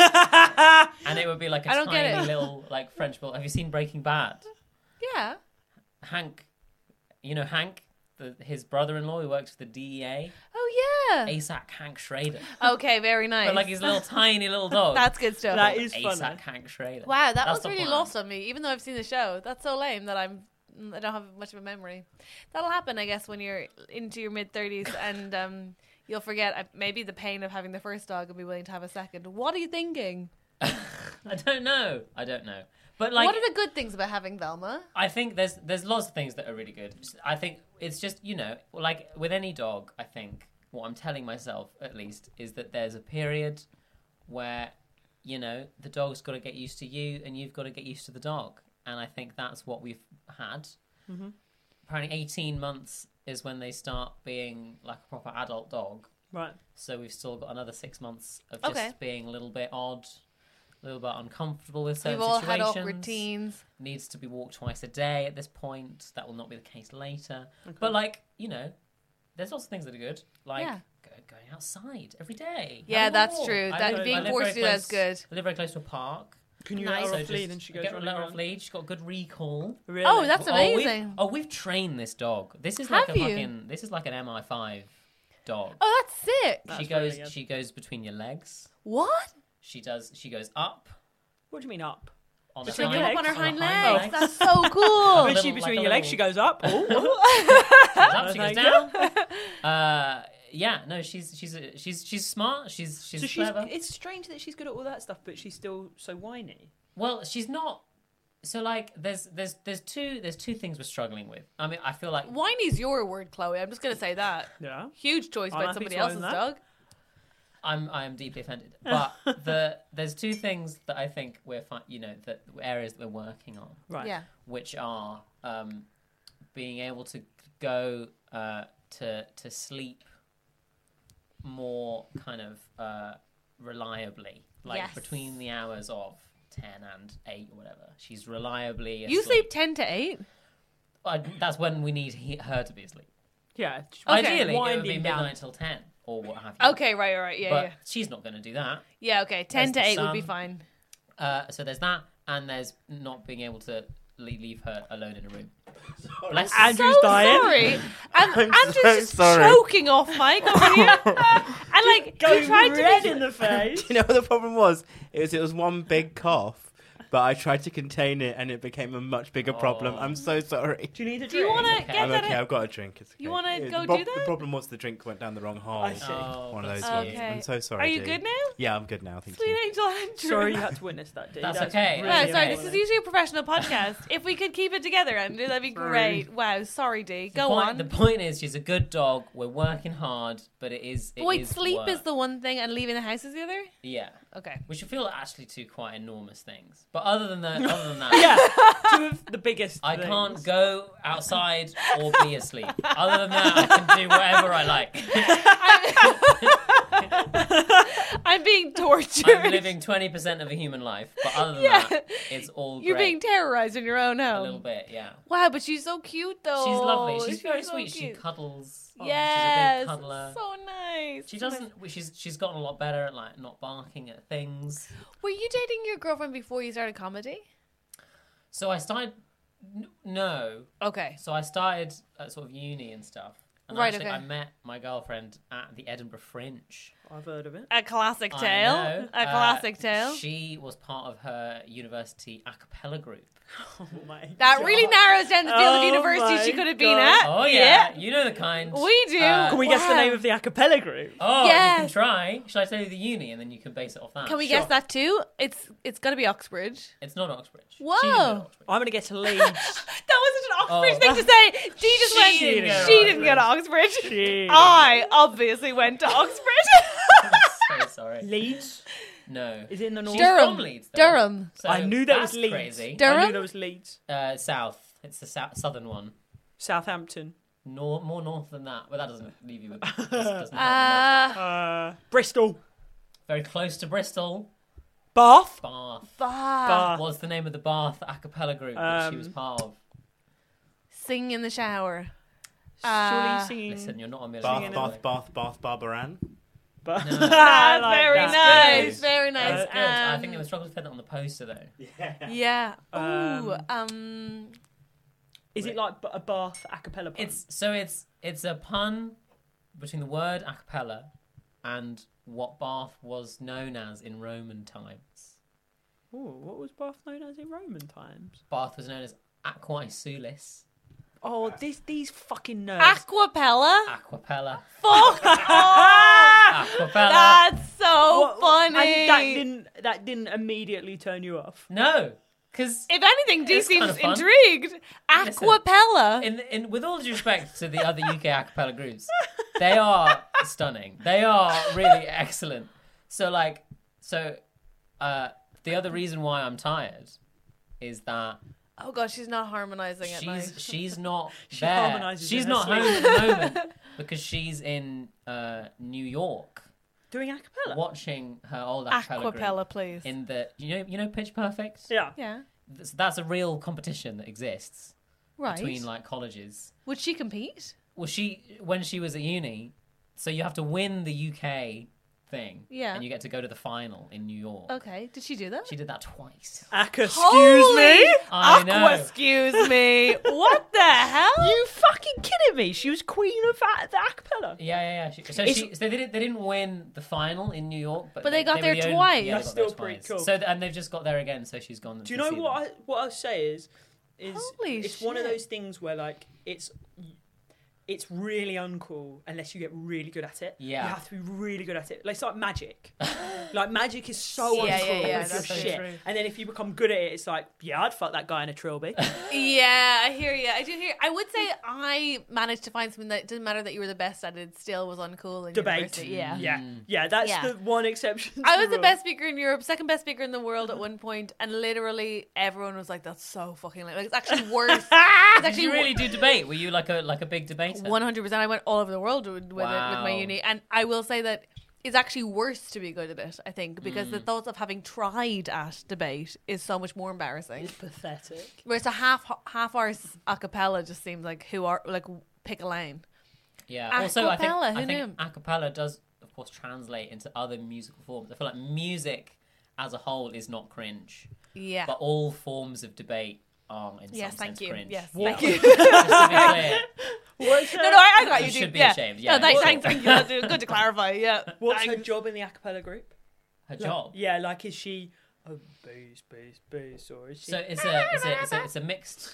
and it would be like a I don't get tiny it. little like French bull. Have you seen Breaking Bad? Yeah. Hank, you know Hank, his brother-in-law who works for the DEA. Oh, yeah. ASAC Hank Schrader, Okay, very nice. but like his little tiny little dog. That's good stuff. That is ASAC funny. Hank Schrader. Wow, that That's was the really plan. lost on me, even though I've seen the show. That's so lame that I don't have much of a memory. That'll happen, I guess, when you're into your mid-30s and you'll forget maybe the pain of having the first dog and be willing to have a second. What are you thinking? I don't know. But like, what are the good things about having Velma? I think there's lots of things that are really good. I think it's just, like with any dog, I think what I'm telling myself at least is that there's a period where, the dog's got to get used to you and you've got to get used to the dog. And I think that's what we've had. Mm-hmm. Apparently 18 months is when they start being like a proper adult dog. Right. So we've still got another 6 months of just Okay. being a little bit odd, a little bit uncomfortable with certain We've all situations. had awkward teens. Needs to be walked twice a day at this point. That will not be the case later. But there's lots of things that are good. Like Yeah. going outside every day. Yeah, having a that's walk. true. I That live- being I live forced very to do that's close- good. I live very close to a park. Can you Nice. let her So off lead just and she goes let running her off around? lead. She's got good recall. Really? Oh, that's Oh, amazing. we've trained this dog. This is Have like you? this is like an MI5 dog. Oh, that's sick. That's she really goes good. she goes between your legs. What? She goes up What do you mean up? on She her goes hind, up on her hind hind legs. That's so cool. When she little- between like a your legs, little- she goes up. Oh, She goes up, she goes Thank you. down. Yeah, no, she's smart. She's so clever. it's strange that she's good at all that stuff, but she's still so whiny. Well, she's not So like, there's two things we're struggling with. I mean, I feel like Whiny's your word, Chloe. I'm just going to say that. Yeah. Huge choice I'm about happy somebody to own else's that. dog. I am deeply offended. But there's two things that I think we're that areas that we're working on, Right. Yeah. which are being able to go to sleep more kind of reliably, like Yes. between the hours of 10 and 8 or whatever. She's reliably You asleep. sleep 10 to 8? That's when we need her to be asleep. Yeah. Ideally, it would be winding down. midnight till 10 or what have you. Okay, right. Yeah, but yeah. she's not going to do that. Yeah, okay. 10 There's to the 8 would be sun. fine. So there's that, and there's not being able to leave her alone in a room. Bless Andrew's So dying. sorry. And Andrew's so just sorry. choking off Mike over here. And like, Going he tried to red be... in the face. You know what the problem was? It was one big cough, but I tried to contain it, and it became a much bigger problem. I'm so sorry. Do you need a drink? Do you want to okay. get I'm that okay. in? I've got a drink. It's okay. You wanna Yeah, go the do that? The problem was the drink went down the wrong hole. I see. One of those bless ones. you. Okay. I'm so sorry. Are you Dee. good now? Yeah, I'm good now. Thank Sweet you. Angel Andrew. Sorry you had to witness that, Dee. That's okay. really Wow, sorry, this annoying. is usually a professional podcast. If we could keep it together, Andrew, that'd be great. Wow, sorry, Dee. Go on. The point is, she's a good dog. We're working hard, but it is. But wait, is sleep work. is the one thing and leaving the house is the other? Yeah. Okay. Which I feel are actually two quite enormous things. But other than that, Yeah, two of the biggest. I things. can't go outside or be asleep. Other than that, I can do whatever I like. I'm being tortured. I'm living 20% of a human life, but other than that, it's all You're great. being terrorized in your own a home. little bit, yeah. Wow, but she's so cute though. She's lovely. She's very so sweet. She cute. cuddles. Yes, She's a big cuddler. so nice. She So nice. doesn't. She's gotten a lot better at like not barking at things. Were you dating your girlfriend before you started comedy? So I started. No. Okay. So I started at sort of uni and stuff. And Right, actually, okay. I met my girlfriend at the Edinburgh Fringe. I've heard of it. A classic I tale. know. A classic tale. She was part of her university a cappella group. Oh my That God. really narrows down the field of Oh university she my could have been God. at. Oh yeah, you know the kind. We do. Can we guess the Wow. name of the a cappella group? Oh, Yes. you can try. Shall I tell you the uni and then you can base it off that? Can we guess that too? It's got to be Oxbridge. It's not Oxbridge. Whoa. She didn't go to Oxbridge. I'm gonna get Leeds. That wasn't an Oxbridge Oh. thing to say. Dee just went. She didn't go to She didn't go to Oxbridge. She I obviously went to Oxbridge. So sorry. Leeds No. is it in the north. She's Durham. from Leeds, though. Durham. So I knew that was that's Leeds. crazy. I Durham? knew that was Leeds. South. It's the southern one. Southampton. More north than that, but that doesn't leave you with. Doesn't help you much. Bristol. Very close to Bristol. Bath. Bath Bath. was the name of the Bath a cappella group that she was part of. Sing in the shower. Surely singing. Listen, you're not a Bath, million. Bath, Barbaran. But No. That's like very that. nice. Very nice. That's good. I think they were struggling to fit that on the poster though. Yeah. Ooh. Is it like a Bath a cappella? Pun? It's a pun between the word a cappella and what Bath was known as in Roman times. Ooh, what was Bath known as in Roman times? Bath was known as Aquae Sulis. Oh, these fucking nerds. Aquapella. Aquapella. Fuck off. Aquapella. That's so What- funny. And that didn't immediately turn you off. No, because If anything, Dee It's kind seems of fun. intrigued. Listen, Aquapella. with all due respect to the other UK a cappella groups, they are stunning. They are really excellent. So the other reason why I'm tired is that Oh god, she's not harmonizing at night. she's not She there. harmonises She's in her not sleep. home at the moment because she's in New York Doing a cappella? watching her old a cappella Aquapella, group please. in the you know Pitch Perfect. Yeah. Yeah. That's a real competition that exists Right. between like colleges. Would she compete? Well, when she was at uni, so you have to win the UK thing, Yeah. and you get to go to the final in New York. Okay. Did she do that? She did that twice. Aqua, excuse Holy me? I know. Aqua, excuse me. What the hell? You fucking kidding me? She was queen of the a cappella. Yeah. So they didn't win the final in New York, but they got were there the only- twice. Yeah, they That's got there still pretty twice. cool. So and they've just got there again. So she's gone. Do you know what I say is Holy it's one of shit. those things where like it's it's really uncool unless you get really good at it. Yeah. You have to be really good at it. Like, it's like magic. Like, magic is so Yeah, uncool. yeah, yeah, It's your that's so shit. true. And then if you become good at it, it's like, yeah, I'd fuck that guy in a trilby. Yeah, I hear you. I do hear. I would say I managed to find something that it didn't matter that you were the best at it. It still was uncool in Debate. university. Yeah. Yeah, that's Yeah. the one exception. I to was the rule. best speaker in Europe, second best speaker in the world at one point, and literally everyone was like, "That's so fucking lame." Like, it's actually worse. It's Did actually you really do debate? Were you like a big debater? 100%. I went all over the world with it with Wow. my uni, and I will say that it's actually worse to be good at it. I think because the thoughts of having tried at debate is so much more embarrassing. It's pathetic. Whereas a half-hour a cappella just seems like pick a lane. Yeah. Also, I think Acapella, who I think knew? a cappella does, of course, translate into other musical forms. I feel like music as a whole is not cringe, Yeah. but all forms of debate are in Yes, some thank sense you. cringe. Yes, Yeah. thank you. Just to be clear. What's No, I got you. You dude. should be yeah. ashamed, yeah. No, thanks, Well- thank you. That's good to clarify. Yeah. What's her Thanks. job in the a cappella group? Her job. Yeah, like, is she a bass, or is she? So it's a mixed.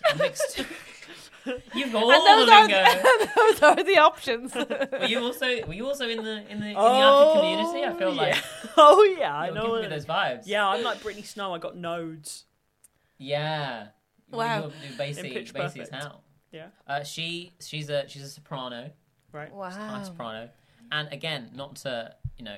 You've got all And the lingo. those are the options. Were you also in the Yankee community? I feel like Oh yeah, I you're know. giving me those vibes. Yeah, I'm like Brittany Snow. I got nodes. Yeah. Wow. You're bassy Pitch as Perfect. hell. Yeah. She's a soprano, Right. Wow. high soprano, and again, not to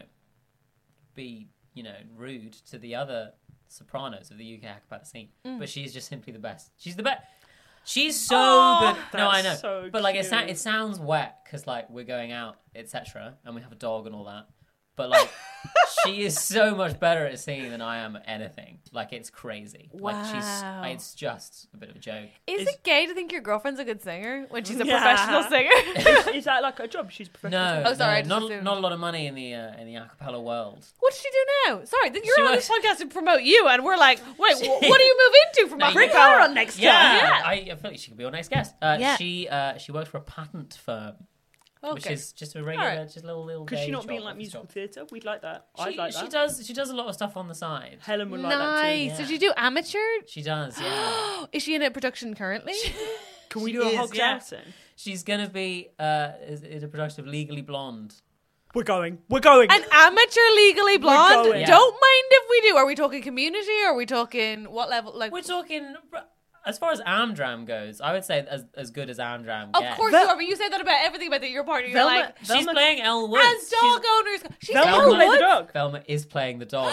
be rude to the other sopranos of the UK a cappella scene, but she's just simply the best. She's the best. She's so good. No, I know, that's so but like cute. it sounds wet because like we're going out, etc., and we have a dog and all that. But like, she is so much better at singing than I am at anything. Like, it's crazy. Like, Wow. it's just a bit of a joke. Is it gay to think your girlfriend's a good singer when she's a Yeah. professional singer? Is that like a job? She's a professional. No, Oh, sorry, I no, just assumed. not a lot of money in the a cappella world. What does she do now? Sorry, then She you're on this works- podcast to promote you, and we're like, wait, what do you move into from No, a Bring her on next Yeah, Yeah. I feel like she could be our next guest. Yeah. She works for a patent firm, which Okay. is just a regular, Alright. just a little. Could she day not be in job, like office musical job. theatre? We'd like that. I'd like that. She does a lot of stuff on the side. Helen would like that Nice. too. Did you do amateur? She does, yeah. Is she in a production currently? Can we She do a is, Hogs yeah. outing? She's gonna be in a production of Legally Blonde. We're going. We're going. An amateur Legally Blonde? going. Don't mind if we do. Are we talking community? Or are we talking what level? Like, We're talking, as far as Amdram goes, I would say as good as Amdram of gets. course you are, but you say that about everything about your partner. You're Velma- like, She's Velma- playing Elle Woods. as dog owners, she's Velma Elle will play the Woods? dog. Velma is playing the dog.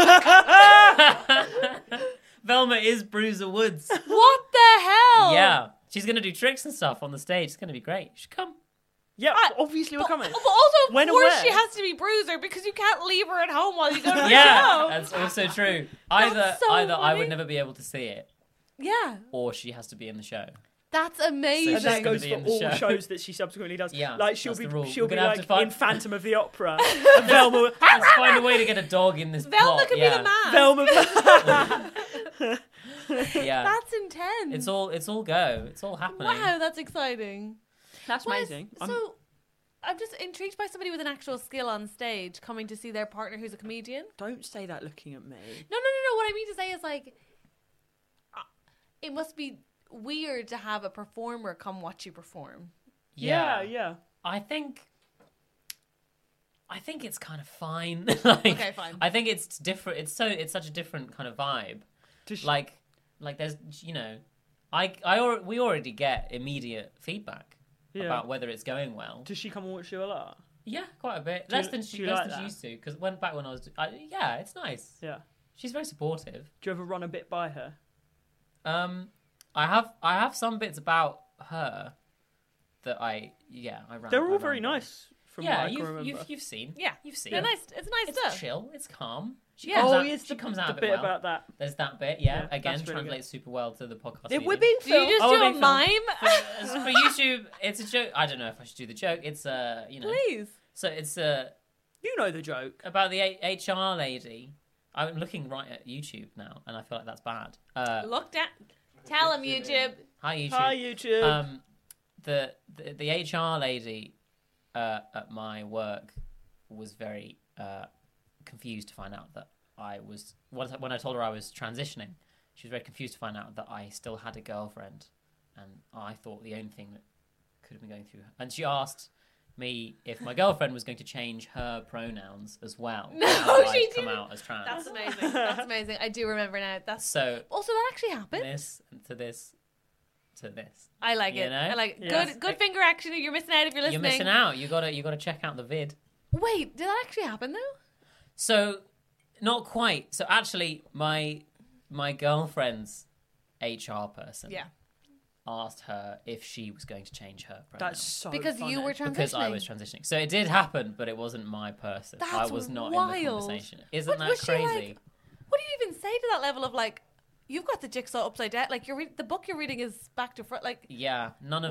Velma is Bruiser Woods. What the hell? Yeah. She's going to do tricks and stuff on the stage. It's going to be great. You should come. Yeah, obviously we're coming. But also, of When and course, where? she has to be Bruiser because you can't leave her at home while you go to the Yeah, show. that's also true. Either so I funny. would never be able to see it, Yeah, or she has to be in the show. that's So amazing. And that she's gonna goes be for in the all show. shows that she subsequently does. Yeah, like she'll that's be the rule. she'll We're be gonna have like to find- in Phantom of the Opera. and Velma, Let's find a way to get a dog in this Velma plot. could yeah. be the man. Velma. Yeah, That's intense. it's all go. It's all happening. Wow, that's exciting. That's What is- amazing. So, I'm just intrigued by somebody with an actual skill on stage coming to see their partner who's a comedian. Don't say that looking at me. No. What I mean to say is like, it must be weird to have a performer come watch you perform. Yeah. I think it's kind of fine. Like, Okay, fine. I think it's different. It's such a different kind of vibe. Like there's we already get immediate feedback Yeah. about whether it's going well. Does she come and watch you a lot? Yeah, quite a bit. Do you- Less than do she you like that? used to. Because back when I was, yeah, it's nice. Yeah. She's very supportive. Do you ever run a bit by her? I have some bits about her that I ran. They're I all ran very by. nice. From Yeah, what I can remember. you've seen. Yeah. You've seen. Yeah, nice. It's nice It's stuff. chill. It's calm. She Yeah. comes Oh, out, yes, she comes out the a bit bit well. about that. There's that bit, yeah. Yeah, Again, that's really translates super well to the podcast. We're medium. being Do you just filmed. do a being filmed. mime? For YouTube, it's a joke. I don't know if I should do the joke. It's Please. So it's You know the joke. about the HR lady. I'm looking right at YouTube now, and I feel like that's bad. Looked at. Tell him, YouTube. Hi YouTube. Hi, YouTube. The HR lady at my work was very confused to find out that I was when I told her I was transitioning. She was very confused to find out that I still had a girlfriend, and I thought the only thing that could have been going through. And she asked me if my girlfriend was going to change her pronouns as well. No, after she I'd come didn't. out as trans. That's amazing. That's amazing. I do remember now. That's So also that actually happened. this to this to this. I like You it. know? I like it. Yes. Good finger action. You're missing out if you're listening. You're missing out. You gotta check out the vid. Wait, did that actually happen though? So not quite. So actually, my girlfriend's HR person Yeah. asked her if she was going to change her pronouns. That's so Because funny. you were transitioning. Because I was transitioning. So it did happen, but it wasn't my person. I That's was not in wild. the conversation. Isn't But that was she, crazy? like- What do you even say to that level of like, you've got the jigsaw upside down? Like the book you're reading is back to front. Like, Yeah, none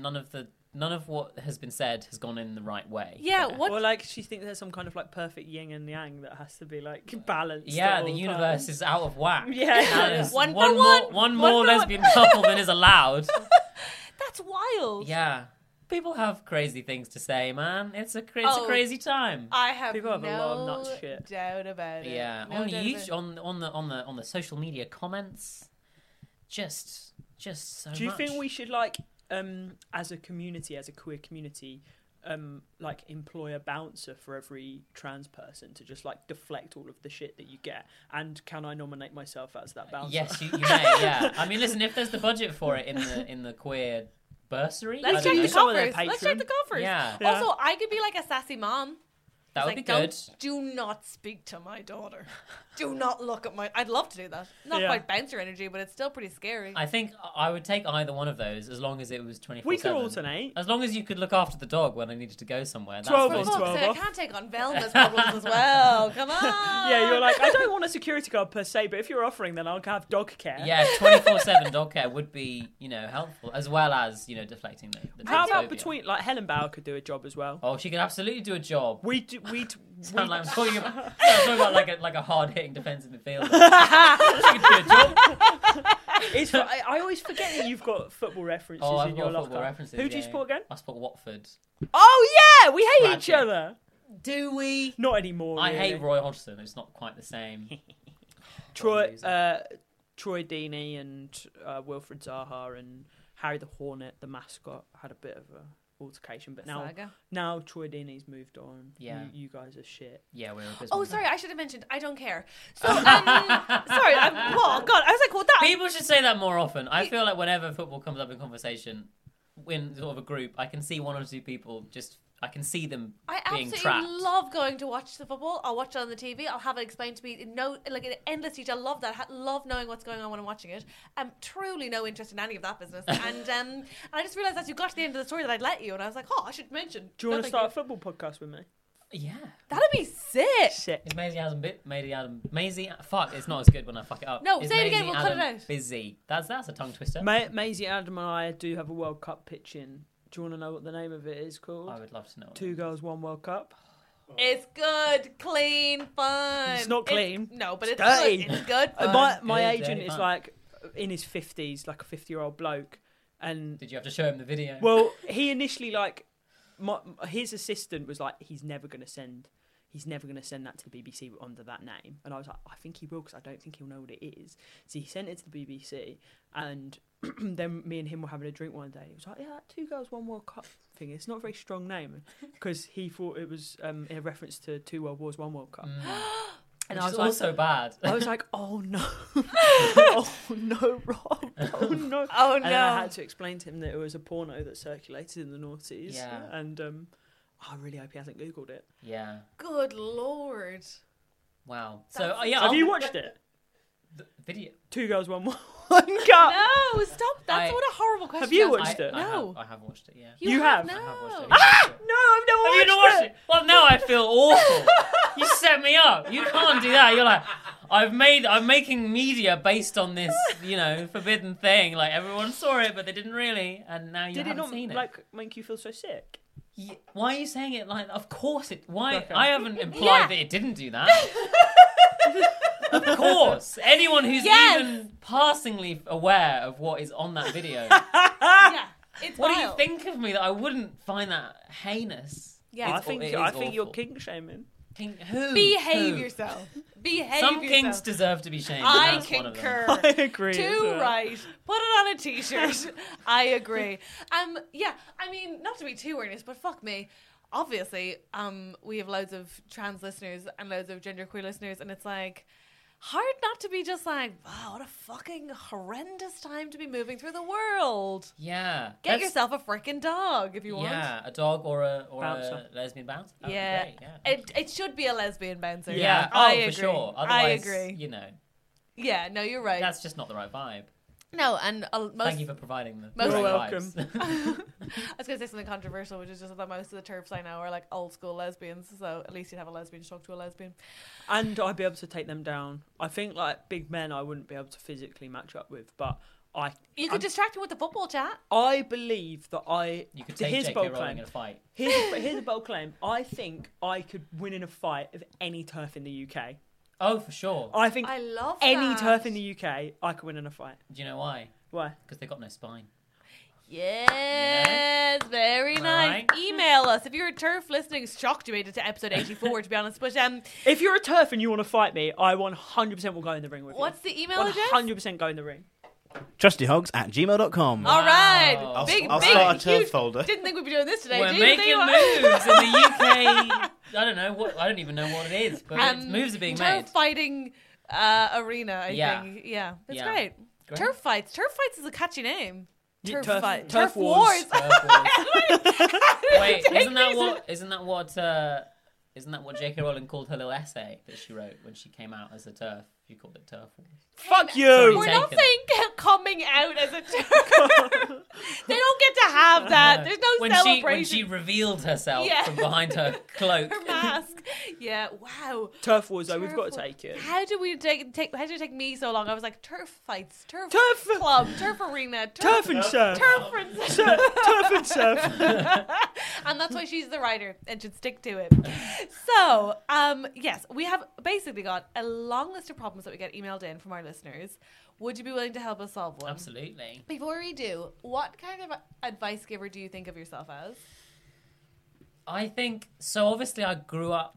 of what has been said has gone in the right way. yeah, there. what? Or like she thinks there's some kind of like perfect yin and yang that has to be like balanced. Yeah, at the all universe times. is out of whack. Yeah. That is One for more, one, one one more for lesbian couple than is allowed. That's wild. Yeah, people have crazy things to say, man. It's a Oh. crazy time. I have People have a lot of no nuts shit. doubt about it. Yeah, No on doubt YouTube, about it. on the social media comments, just so Do you much. think we should like as a community, as a queer community, like employ a bouncer for every trans person to just like deflect all of the shit that you get? And can I nominate myself as that bouncer? Yes, you may. Yeah, I mean, listen, if there's the budget for it in the queer bursary, Let's I check don't the know. some of their coffers. Let's check Patreon. the coffers. Yeah. Yeah. Also, I could be like a sassy mom. That It's would like, be good. Do not speak to my daughter. Do not look at my. I'd love to do that. Not Yeah. quite bouncer energy, but it's still pretty scary. I think I would take either one of those as long as it was 24/7. We could alternate. As long as you could look after the dog when I needed to go somewhere. That's 12 For on good. fuck's 12 sake, I off. can't take on Velma's problems as well. Come on. Yeah, you're like, I don't want a security guard per se, but if you're offering, then I'll have dog care. Yeah, 24/7 dog care would be, helpful, as well as, deflecting the How about transphobia. between like Helen Bauer could do a job as well? Oh, she could absolutely do a job. We Sound like I'm talking about like a hard-hitting defensive midfielder. She could do a job. It's, I always forget that you've got football references Oh, I've in got your football locker. references. Who do you yeah. support again? I support Watford. Oh yeah, we hate each Tragic. other. Do we? Not anymore. I really. hate Roy Hodgson. It's not quite the same. Troy Deeney and Wilfred Zaha and Harry the Hornet, the mascot, had a bit of a altercation, but Saga. now Troy Deeney's moved on. Yeah. you guys are shit. Yeah, we're a Oh, sorry, I should have mentioned. I don't care. So, sorry. Oh God, I was like, well, that. People should say that more often. I feel like whenever football comes up in conversation, in sort of a group, I can see one or two people I can see them I being absolutely trapped. love going to watch the football. I'll watch it on the TV. I'll have it explained to me in endless detail. Love that. Love knowing what's going on when I'm watching it. Truly no interest in any of that business. And I just realised as you got to the end of the story that I'd let you, and I was like, oh, I should mention. Do you want No, to thank start a football podcast with me? Yeah. That'd be sick. Sick. Is Maisie fuck, it's not as good when I fuck it up. No, Is say it again, Maisie we'll cut it Adam out. Busy. That's a tongue twister. Maisie Adam and I do have a World Cup pitching. Do you want to know what the name of it is called? I would love to know. Two Girls, One World Cup. It's good, clean, fun. It's not clean. No, but it's dirty. good. It's good. Fun. My Good, agent dirty is fun. like in his 50s, like a 50-year-old bloke, and Did you have to show him the video? well, he initially like his assistant was like, he's never going to send that to the BBC under that name. And I was like, I think he will, because I don't think he'll know what it is. So he sent it to the BBC, and then me and him were having a drink one day. He was like, yeah, that Two Girls, One World Cup thing, it's not a very strong name, because he thought it was a reference to Two World Wars, One World Cup. And Which I is was like, also bad. I was like, oh no, oh no, Rob, oh no, Oh, And then I no. had to explain to him that it was a porno that circulated in the noughties. Yeah. And I really hope he hasn't Googled it. Yeah. Good lord. Wow. So That's- yeah, Have you watched it? the video? Two Girls, One Cup. No, stop. That's I- what a horrible question. Have you to ask. watched it? No. I have watched it. Yeah. You have? No. I have watched it. No, I've never Have you not watched it? Well, now I feel awful. You set me up. You can't do that. You're like, I'm making media based on this, forbidden thing. Like everyone saw it, but they didn't really, and now you Did it haven't not seen it. like make you feel so sick? Why are you saying it like? Of course it. Why? Okay. I haven't implied Yeah. that it didn't do that. Of course, anyone who's Yes. even passingly aware of what is on that video. Yeah. It's What do wild. you think of me that I wouldn't find that heinous? Yeah. I It's- think it is I think you're awful. kink shaming. Who? Behave Who? yourself. Behave Some yourself. kings deserve to be shamed. I That's one of them. concur. I agree as Too well. right. Put it on a t-shirt. I agree. Yeah. I mean, not to be too earnest, but fuck me. Obviously, we have loads of trans listeners and loads of genderqueer listeners, and it's like hard not to be just like, wow, what a fucking horrendous time to be moving through the world. Yeah. Get yourself a freaking dog if you want. Yeah, a dog or a Bouncer. lesbian bouncer. That would be Yeah. great, yeah. It should be a lesbian bouncer. Yeah, I oh, agree. for sure. I Otherwise, agree. you know, Yeah, no, you're right. that's just not the right vibe. No, and most. Thank you for providing the most- right You're welcome. vibes. I was going to say something controversial, which is just that most of the TERFs I know are like old school lesbians, so at least you'd have a lesbian to talk to a lesbian. And I'd be able to take them down. I think like big men I wouldn't be able to physically match up with, but You could distract him with the football chat. I believe that You could take here's a J.K. bold Rowling claim. in a fight. Here's a bold claim. I think I could win in a fight of any turf in the UK. Oh, for sure. I think I love any that. turf in the UK, I could win in a fight. Do you know why? Why? Because they got no spine. Yes, very nice. Alright. Email us if you're a TERF listening. Shocked you made it to episode 84, to be honest. But If you're a turf and you want to fight me, I 100% will go in the ring with what's you. the email address? 100% go in the ring. trustyhogs@gmail.com. All right, Wow. I'll start a TERF huge- folder. Didn't think we'd be doing this today. We're did you? There making you are. moves in the UK. I don't know what. I don't even know what it is, but moves are being turf made. fighting arena. I Yeah. think. Yeah, that's Yeah. great. Great. Turf fights. Turf fights is a catchy name. Yeah, Turf turf- fight. turf Turf wars. wars. Turf wars. Wait, Take isn't that these- what? Isn't that what J.K. Rowling called her little essay that she wrote when she came out as a turf? She called it Turf Wars. Fuck you! We're not Taken. saying coming out as a turf. They don't get to have that. There's no when celebration. she revealed herself Yeah. from behind her cloak. Her mask. Yeah. Wow. Turf wars, though, we've Turf got to war- take it. How did we take? How did it take me so long? I was like turf fights, turf club, turf arena, Turf and surf. turf and Turf and surf. and that's why she's the writer and should stick to it. So, yes, we have basically got a long list of problems that we get emailed in from our listeners. Would you be willing to help us solve one? Absolutely. Before we do, what kind of advice giver do you think of yourself as? I think so. Obviously, I grew up,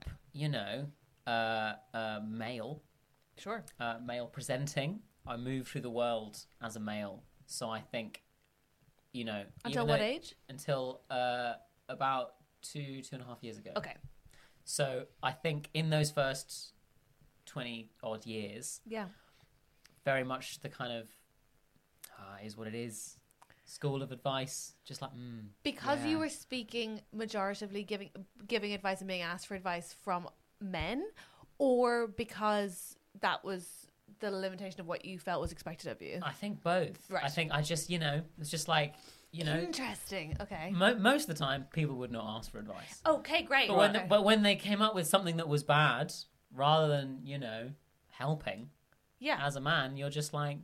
male. Sure. Male presenting. I moved through the world as a male. So I think, Until even what though- age? Until about 2.5 years ago. Okay. So I think in those first 20 odd years, Yeah. very much the kind of is what it is. School of advice, just like Because yeah. you were speaking majoritively, giving advice and being asked for advice from men, or because that was the limitation of what you felt was expected of you? I think both. Right. I think I just it's just like Interesting. Okay. most of the time people would not ask for advice. Okay, great. But when they came up with something that was bad, rather than helping, yeah, as a man, you're just like,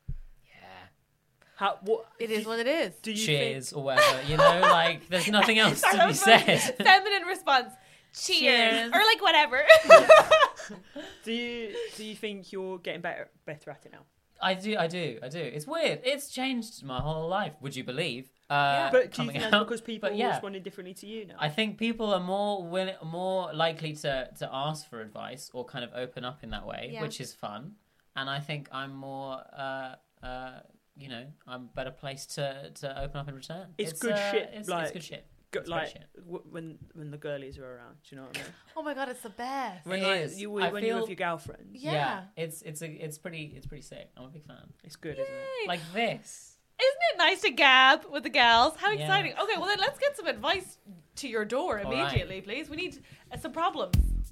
it is what it is. Do you cheers or whatever. Like there's nothing else to be said. Feminine response. Cheers. Or like whatever. do you think you're getting better at it now? I do. It's weird. It's changed my whole life. Would you believe? But do you coming think that's out. because people But are yeah. responding differently to you now? I think people are more likely to ask for advice or kind of open up in that way, Yeah. which is fun. And I think I'm more, I'm better placed to open up in return. It's good shit, It's like- good shit. Go- It's great like shit. when the girlies are around, do you know what I mean? Oh my god, it's the best. It Like, is. you I when you're feel- with your girlfriends, Yeah. It's pretty sick. I'm a big fan. it's good, isn't it? Like this. Isn't it nice to gab with the gals? How Yeah. exciting. Okay, well then let's get some advice to your door All right. immediately, please. We need some problems.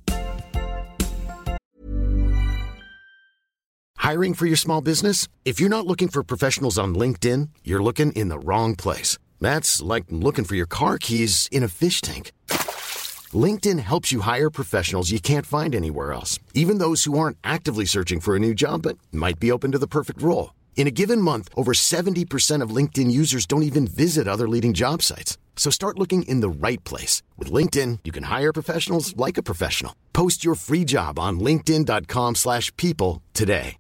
Hiring for your small business? If you're not looking for professionals on LinkedIn, you're looking in the wrong place. That's like looking for your car keys in a fish tank. LinkedIn helps you hire professionals you can't find anywhere else, even those who aren't actively searching for a new job but might be open to the perfect role. In a given month, over 70% of LinkedIn users don't even visit other leading job sites. So start looking in the right place. With LinkedIn, you can hire professionals like a professional. Post your free job on linkedin.com/people today.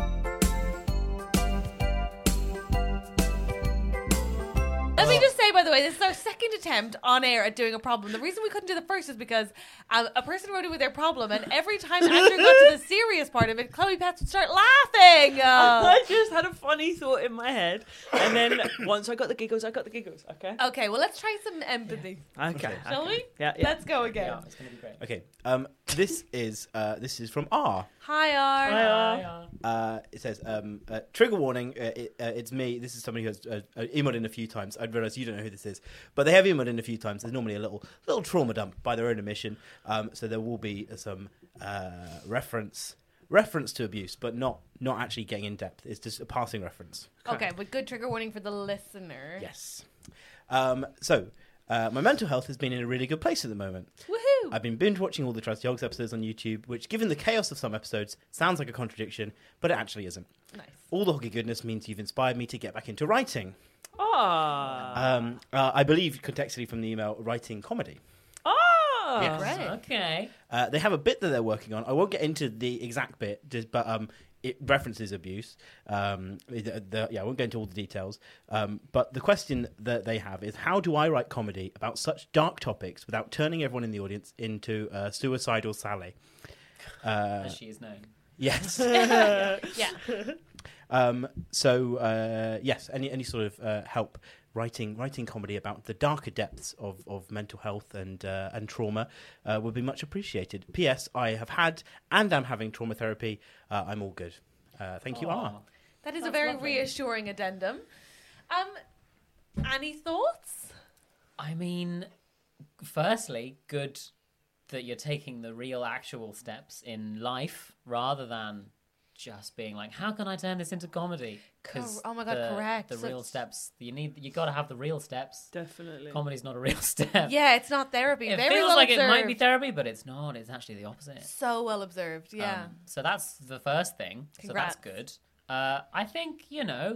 Let me just say, by the way, this is our second attempt on air at doing a problem. The reason we couldn't do the first is because a person wrote in with their problem, and every time Andrew got to the serious part of it, Chloe Pets would start laughing. I just had a funny thought in my head, and then once I got the giggles, okay? Okay, well, let's try some empathy. Okay. Shall we? Yeah. Let's go again. Yeah, it's going to be great. Okay. This is from R. Hi, R. It says, trigger warning, it's me. This is somebody who has emailed in a few times. I realise you don't know who this is, but they have emailed in a few times. There's normally a little trauma dump by their own admission, so there will be some reference to abuse, but not actually getting in depth. It's just a passing reference. Okay, but good trigger warning for the listener. Yes. So my mental health has been in a really good place at the moment. Woohoo! I've been binge watching all the Trusty Hogs episodes on YouTube, which, given the chaos of some episodes, sounds like a contradiction, but it actually isn't. Nice. All the hoggy goodness means you've inspired me to get back into writing. Ah. I believe, contextually from the email, writing comedy. Ah. Yes. Great. Okay. They have a bit that they're working on. I won't get into the exact bit, but it references abuse. I won't go into all the details. But the question that they have is, how do I write comedy about such dark topics without turning everyone in the audience into suicidal Sally? As she is known. Yes. Yeah. Yes, any sort of help writing comedy about the darker depths of mental health and trauma would be much appreciated. P.S. I have had and am having trauma therapy. I'm all good. Thank you, R. That is a That's very lovely. reassuring addendum. Any thoughts? I mean, firstly, good that you're taking the real actual steps in life rather than just being like, how can I turn this into comedy? Oh my God, correct. The So real it's- steps, you got to have the real steps. Definitely. Comedy's not a real step. Yeah, it's not therapy. It Very feels well like observed. it might be therapy, but it's not. It's actually the opposite. So well observed. Yeah. So that's the first thing. Congrats. So that's good. I think,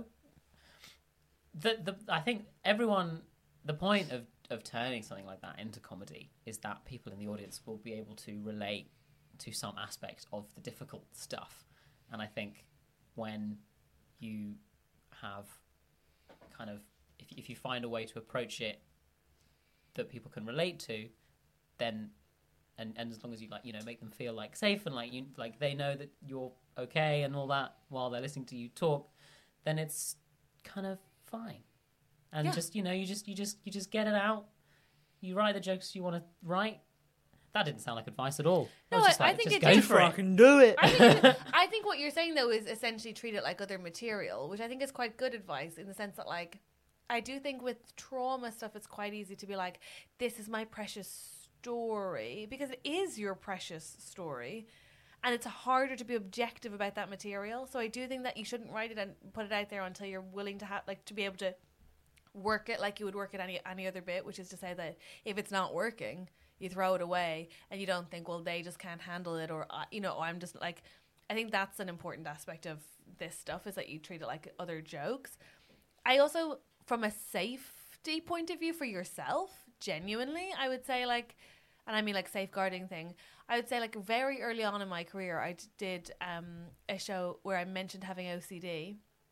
I think everyone, the point of turning something like that into comedy is that people in the audience will be able to relate to some aspect of the difficult stuff. And I think when you have kind of, if you find a way to approach it that people can relate to, then and as long as you make them feel like safe and like they know that you're okay and all that while they're listening to you talk, then it's kind of fine. And Yeah. just you just get it out. You write the jokes you want to write. That didn't sound like advice at all. No, was just I like, think just it go did. for it. Fucking do it. I think what you're saying though is essentially treat it like other material, which I think is quite good advice in the sense that I do think with trauma stuff it's quite easy to be like, this is my precious story, because it is your precious story, and it's harder to be objective about that material. So I do think that you shouldn't write it and put it out there until you're willing to have to be able to work it like you would work at any other bit, which is to say that if it's not working, you throw it away and you don't think, well, they just can't handle it, or I'm just like, I think that's an important aspect of this stuff, is that you treat it like other jokes. I also, from a safety point of view for yourself, genuinely, I would say and I mean safeguarding thing, I would say very early on in my career, I did a show where I mentioned having OCD,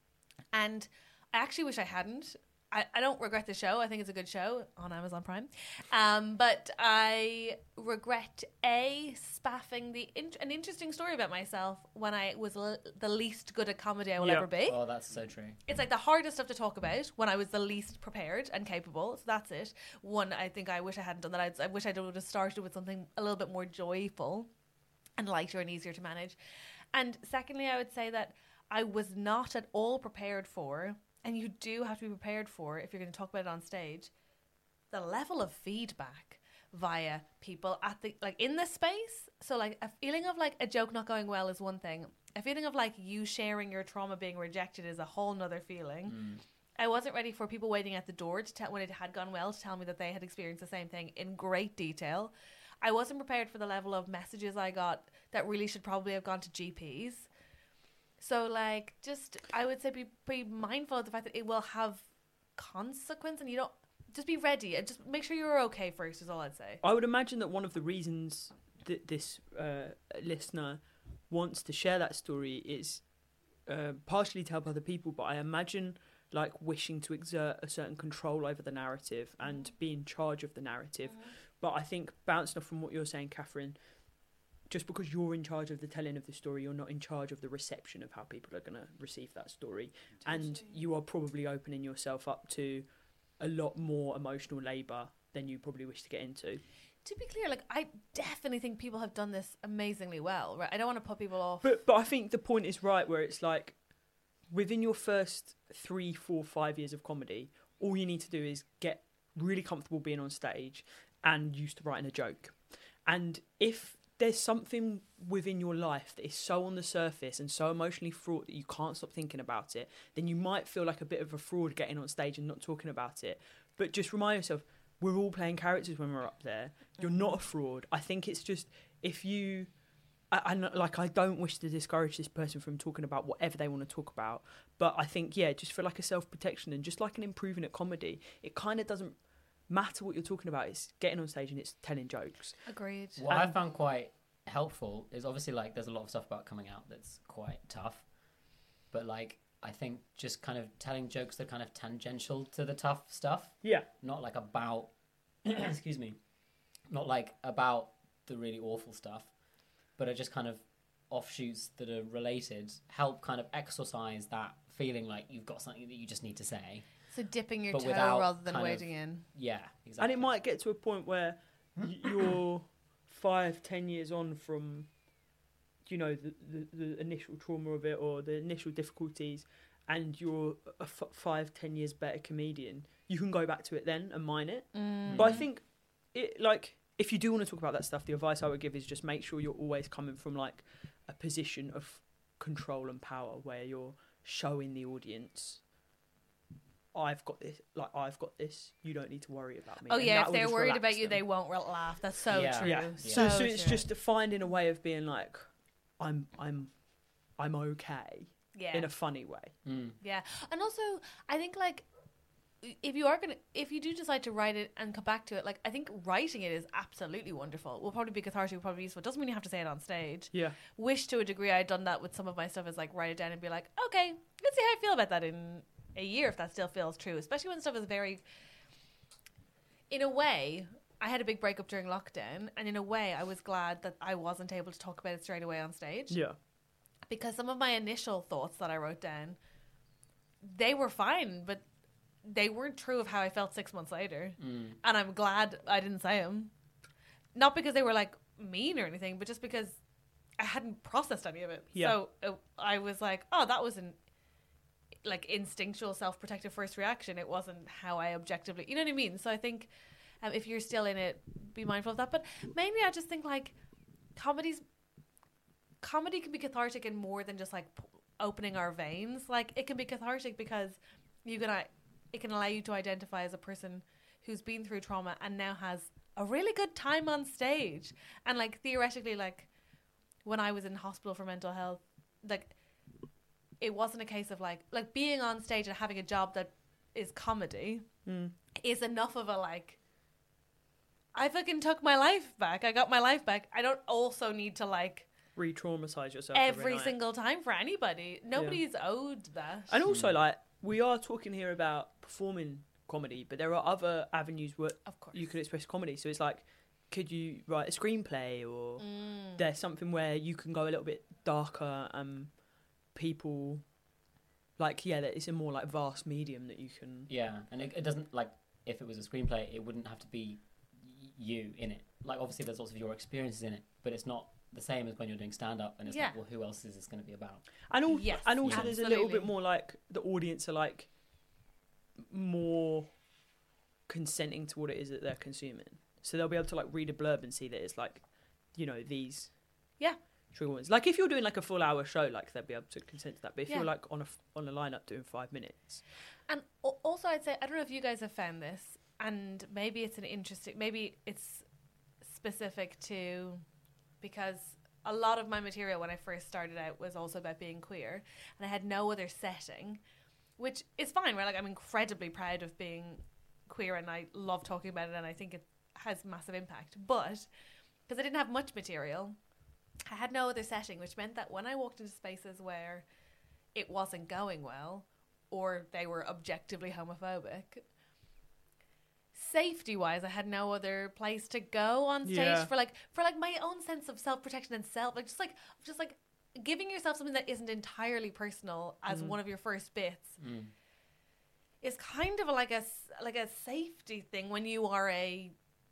and I actually wish I hadn't. I don't regret the show. I think it's a good show on Amazon Prime. But I regret spaffing an interesting story about myself when I was the least good at comedy I will ever be. Oh, that's so true. It's the hardest stuff to talk about when I was the least prepared and capable. So that's it. One, I think I wish I hadn't done that. I wish I would have started with something a little bit more joyful and lighter and easier to manage. And secondly, I would say that I was not at all prepared for, and you do have to be prepared for, if you're going to talk about it on stage, the level of feedback via people at the in this space. So a feeling of a joke not going well is one thing. A feeling of you sharing your trauma being rejected is a whole nother feeling. I wasn't ready for people waiting at the door to tell when it had gone well to tell me that they had experienced the same thing in great detail. I wasn't prepared for the level of messages I got that really should probably have gone to GPs. So just, I would say be mindful of the fact that it will have consequence, and you don't, just be ready and just make sure you're okay first is all I'd say. I would imagine that one of the reasons that this listener wants to share that story is partially to help other people, but I imagine like wishing to exert a certain control over the narrative and be in charge of the narrative. But I think bouncing off from what you're saying, Catherine, just because you're in charge of the telling of the story, you're not in charge of the reception of how people are going to receive that story. And you are probably opening yourself up to a lot more emotional labour than you probably wish to get into. To be clear, like, I definitely think people have done this amazingly well, right? I don't want to put people off. But I think the point is right, where it's like, within your first 3, 4, 5 years of comedy, all you need to do is get really comfortable being on stage and used to writing a joke. And if there's something within your life that is so on the surface and so emotionally fraught that you can't stop thinking about it, then you might feel like a bit of a fraud getting on stage and not talking about it. But just remind yourself, we're all playing characters when we're up there. You're not a fraud. I think it's just, if you... I don't wish to discourage this person from talking about whatever they want to talk about. But I think, yeah, just for like a self-protection and just like an improving at comedy, it kind of doesn't matter what you're talking about. It's getting on stage and it's telling jokes. Agreed. What I found quite helpful is obviously like there's a lot of stuff about coming out that's quite tough, but like I think just kind of telling jokes that are kind of tangential to the tough stuff. Yeah. Not like about excuse me, not like about the really awful stuff, but are just kind of offshoots that are related, help kind of exorcise that feeling like you've got something that you just need to say. So dipping your But toe without rather than kind of- wading in. Yeah, exactly. And it might get to a point where you're 5-10 years on from, you know, the initial trauma of it or the initial difficulties, and you're a 5-10 years better comedian. You can go back to it then and mine it. But I think, it like, if you do want to talk about that stuff, the advice I would give is just make sure you're always coming from like a position of control and power where you're showing the audience, I've got this, you don't need to worry about me. Oh And yeah, that if will they're just worried relax about you, them. they won't laugh. That's so Yeah. true. Yeah. So So it's true. just finding a way of being like, I'm okay yeah. in a funny way. Yeah, and also I think like if you do decide to write it and come back to it, like I think writing it is absolutely wonderful. Will probably be cathartic, will probably be useful. It doesn't mean you have to say it on stage. Yeah. Wish to a degree I'd done that with some of my stuff, is like write it down and be like, okay, let's see how I feel about that in a year if that still feels true. Especially when stuff is very, in a way, I had a big breakup during lockdown, and in a way I was glad that I wasn't able to talk about it straight away on stage. Yeah. Because some of my initial thoughts that I wrote down, they were fine, but they weren't true of how I felt 6 months later. And I'm glad I didn't say them. Not because they were like mean or anything, but just because I hadn't processed any of it. Yeah. So I was like, oh, that was an like instinctual self-protective first reaction. It wasn't how I objectively, you know what I mean? So I think if you're still in it, be mindful of that. But mainly I just think like comedy can be cathartic in more than just like opening our veins. Like it can be cathartic because it can allow you to identify as a person who's been through trauma and now has a really good time on stage. And like theoretically, like when I was in hospital for mental health, like it wasn't a case of like being on stage and having a job that is comedy is enough of a like, I fucking took my life back. I got my life back. I don't also need to like Re-traumatize yourself every night. single time for anybody. Nobody's owed that. And also, like, we are talking here about performing comedy, but there are other avenues where Of course. you can express comedy. So it's like, could you write a screenplay, or there's something where you can go a little bit darker and people, like, yeah, it's a more like vast medium that you can. Yeah, and it doesn't, like, if it was a screenplay, it wouldn't have to be you in it. Like, obviously there's lots of your experiences in it, but it's not the same as when you're doing stand-up, and it's Yeah. like, well, who else is this going to be about? And, Yes, and also there's a little absolutely. bit more like the audience are like more consenting to what it is that they're consuming. So they'll be able to like read a blurb and see that it's like, you know, these Yeah. trigger words. Like if you're doing like a full hour show, like they'll be able to consent to that. But if Yeah. you're like on a lineup doing 5 minutes, And also, I'd say, I don't know if you guys have found this, and maybe it's maybe it's specific to, because a lot of my material when I first started out was also about being queer, and I had no other setting, which is fine, right? Like, I'm incredibly proud of being queer, and I love talking about it, and I think it has massive impact. But, because I didn't have much material, I had no other setting, which meant that when I walked into spaces where it wasn't going well, or they were objectively homophobic. Safety-wise, I had no other place to go on stage for my own sense of self-protection and just giving yourself something that isn't entirely personal as one of your first bits is kind of like a safety thing when you are a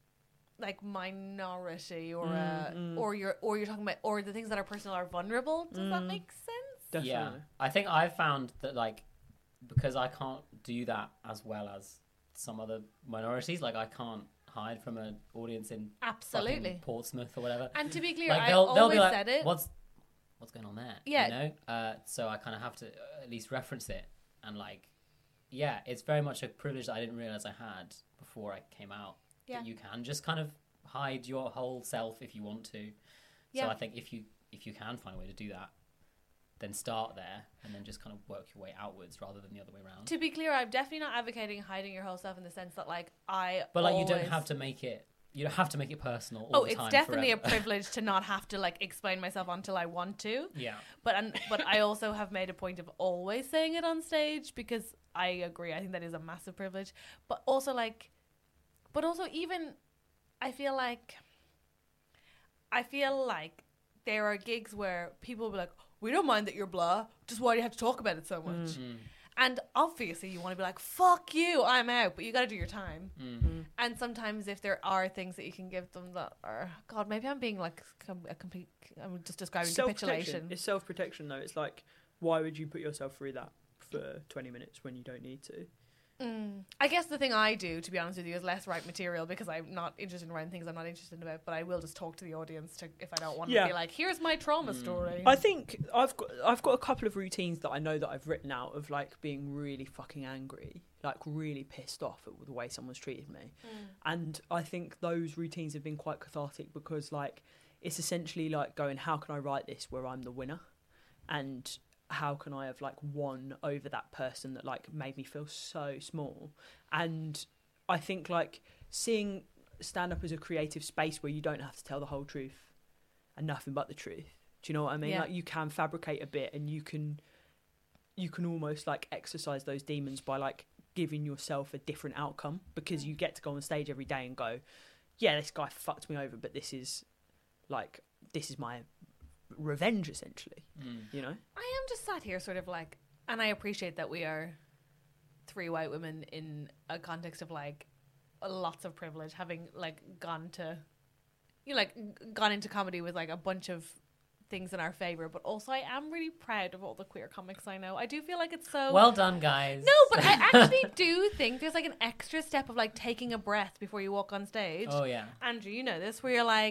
minority or you're talking about, or the things that are personal are vulnerable. Does that make sense? Definitely. Yeah, I think I've found that because I can't do that as well as some other minorities, I can't hide from an audience in Absolutely fucking Portsmouth or whatever. And to be clear, they'll always be like, said it. What's going on there? Yeah. You know? So I kind of have to at least reference it. And it's very much a privilege that I didn't realize I had before I came out. Yeah. That you can just kind of hide your whole self if you want to. Yeah. So I think if you can find a way to do that, then start there and then just kind of work your way outwards rather than the other way around. To be clear, I'm definitely not advocating hiding your whole self in the sense that you don't have to make it. You don't have to make it personal all the time. It's definitely forever. a privilege to not have to explain myself until I want to. Yeah. But I also have made a point of always saying it on stage because I agree. I think that is a massive privilege. But also even I feel like there are gigs where people will be like, we don't mind that you're blah, just why do you have to talk about it so much? And obviously you want to be like, fuck you, I'm out, but you got to do your time. And sometimes if there are things that you can give them that are, God, maybe I'm being a complete, I'm just describing capitulation. It's self-protection though. It's why would you put yourself through that for 20 minutes when you don't need to? I guess the thing I do, to be honest with you, is less write material because I'm not interested in writing things I'm not interested about, but I will just talk to the audience if I don't want to be like, here's my trauma story. I think I've got a couple of routines that I know that I've written out of being really fucking angry, really pissed off at the way someone's treated me. And I think those routines have been quite cathartic because it's essentially going, how can I write this where I'm the winner? And how can I have won over that person that made me feel so small? And I think seeing stand up as a creative space where you don't have to tell the whole truth and nothing but the truth. Do you know what I mean? Yeah. You can fabricate a bit and you can almost exercise those demons by giving yourself a different outcome because you get to go on stage every day and go, yeah, this guy fucked me over, but this is my revenge essentially. You know, I am just sat here sort of and I appreciate that we are three white women in a context of lots of privilege, having gone into comedy with a bunch of things in our favor, but also I am really proud of all the queer comics I know. I do feel it's so well done, guys. No, but I actually do think there's an extra step of taking a breath before you walk on stage. Oh yeah, Andrew, you know this, where you're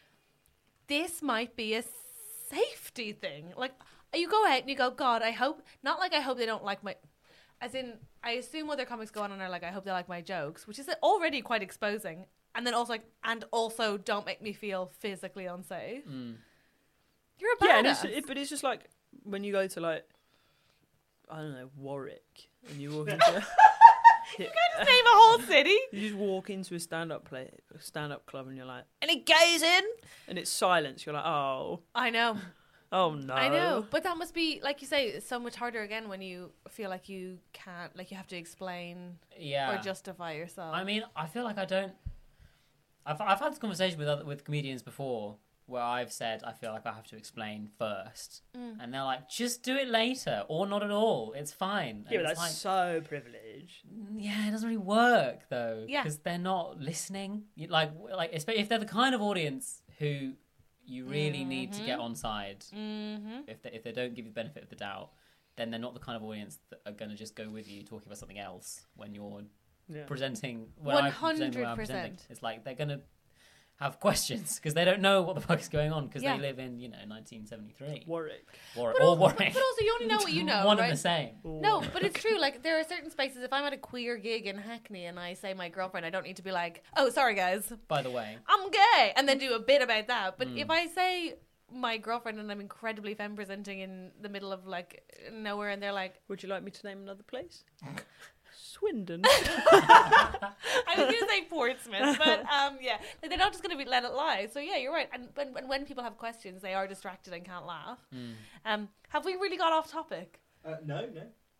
this might be a safety thing. You go out and you go, God, I hope they don't like my, as in I assume other comics go on and are I hope they like my jokes, which is already quite exposing, and then also also don't make me feel physically unsafe. You're a badass. but it's just when you go to I don't know, Warwick, and you walk into You can't just name a whole city. you just walk into a stand-up club and you're any gays in? And it's silence. You're oh I know. Oh no. I know, but that must be, like you say, it's so much harder again when you feel you can't, you have to explain or justify yourself. I mean, I feel I don't. I've had this conversation with comedians before where I've said I feel I have to explain first, and they're just do it later or not at all. It's fine. Yeah, but that's so privileged. Yeah, it doesn't really work though. Yeah, because they're not listening. Especially if they're the kind of audience who you really need to get on side. If they don't give you the benefit of the doubt, then they're not the kind of audience that are going to just go with you talking about something else when you're presenting. 100%. It's they're going to have questions because they don't know what the fuck is going on because they live in 1973. Warwick. But also you only know what you know. One right? and the same. No, but it's true. There are certain spaces. If I'm at a queer gig in Hackney and I say my girlfriend, I don't need to be oh, sorry guys, by the way, I'm gay, and then do a bit about that. But if I say my girlfriend and I'm incredibly femme presenting in the middle of nowhere, and they're would you like me to name another place? Swindon. I was going to say Portsmouth, but they're not just going to let it lie. So yeah, you're right. And when people have questions, they are distracted and can't laugh. Have we really got off topic? No.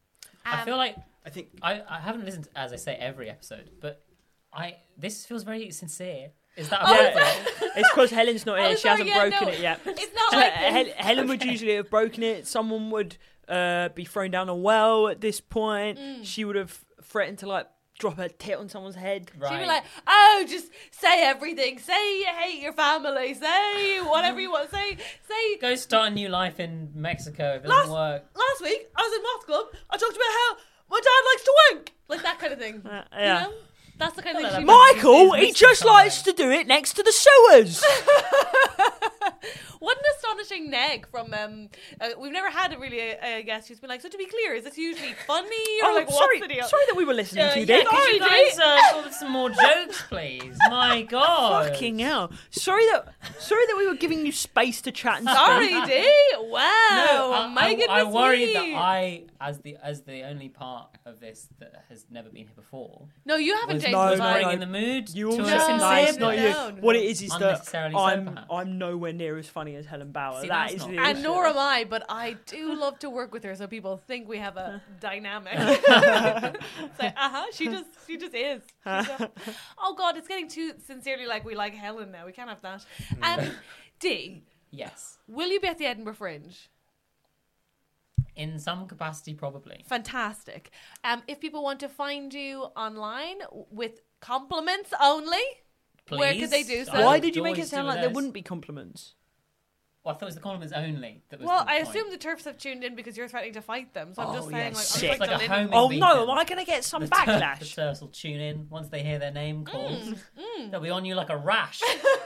I feel like I think I haven't listened to, as I say, every episode, but this feels very sincere. Is that a bad thing? It's because Helen's not here. Oh, She sorry, hasn't yeah, broken no, it yet. it's not like this. Helen would usually have broken it. Someone would be thrown down a well at this point. She would have threatened to like drop her tit on someone's head. Right. She'd be like, "Oh, just say everything. Say you hate your family. Say whatever you want. Say." Go start a new life in Mexico if it doesn't work. Last week, I was in Moth Club. I talked about how my dad likes to wank, like that kind of thing. Yeah. You know? That's the kind of thing. Hello, She Michael, It's he just Mr. likes Connor. to do it next to the sewers. What an astonishing neg from we've never had a guest who's been like, so to be clear, is this usually funny or like sorry, what's the deal? sorry that we were listening to Yeah, this. could you Sorry, guys sort of some more jokes, please? My God. Fucking hell! Sorry that we were giving you space to chat and Sorry, speak. D. Wow. My goodness I worry me. that I, as the only part of this that has never been here before, No, you haven't Was changed no, your was no, mind. bringing the mood You to all a said sincere nice, not place. you. No, What no. it is that Unnecessarily so, I'm perhaps. nowhere near as funny as Helen Bauer. See, That that's is not the good. And issue. nor am I, but I do love to work with her, so people think we have a dynamic. It's like, she just is. Oh God, it's getting too sincerely like we like Helen now. We can't have that. D, Yes, will you be at the Edinburgh Fringe? in some capacity, probably. Fantastic. If people want to find you online with compliments only, Please. where could they do so? Why did you make it Always sound do like there those. wouldn't be compliments? Well, I thought it was the compliments only. That was Well, the I point. assume the turfs have tuned in because you're threatening to fight them. So I'm just Oh, saying, yeah, like, sick. I'm Like a like homing Oh beacon. no, am I going to get some The backlash? turfs will tune in once they hear their name called. They'll be on you like a rash.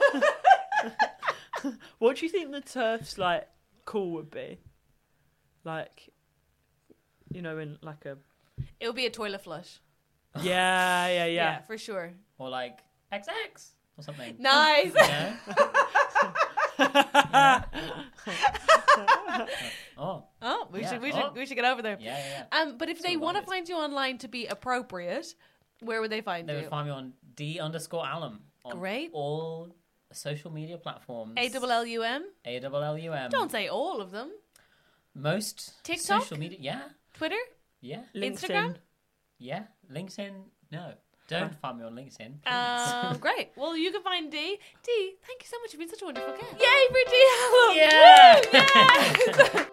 What do you think the turfs like cool would be? Like, you know, in like a it would be a toilet flush. yeah. For sure. Or like XX or something. Nice. You know? Oh, Oh, we Yeah. should Oh. we should get over there. yeah. But if So they want to nice. find you online to be appropriate, where would they find They you? would find me on D_Alum on Great. all social media platforms. ALLUM. ALLUM. Don't say all of them. Most TikTok? social media. Yeah, Twitter. yeah, Instagram? yeah. LinkedIn. No, don't find me on LinkedIn. Please. Great. Well, you can find D. D, thank you so much for being such a wonderful guest. Yay for D. Allen. Yeah. Woo, yes.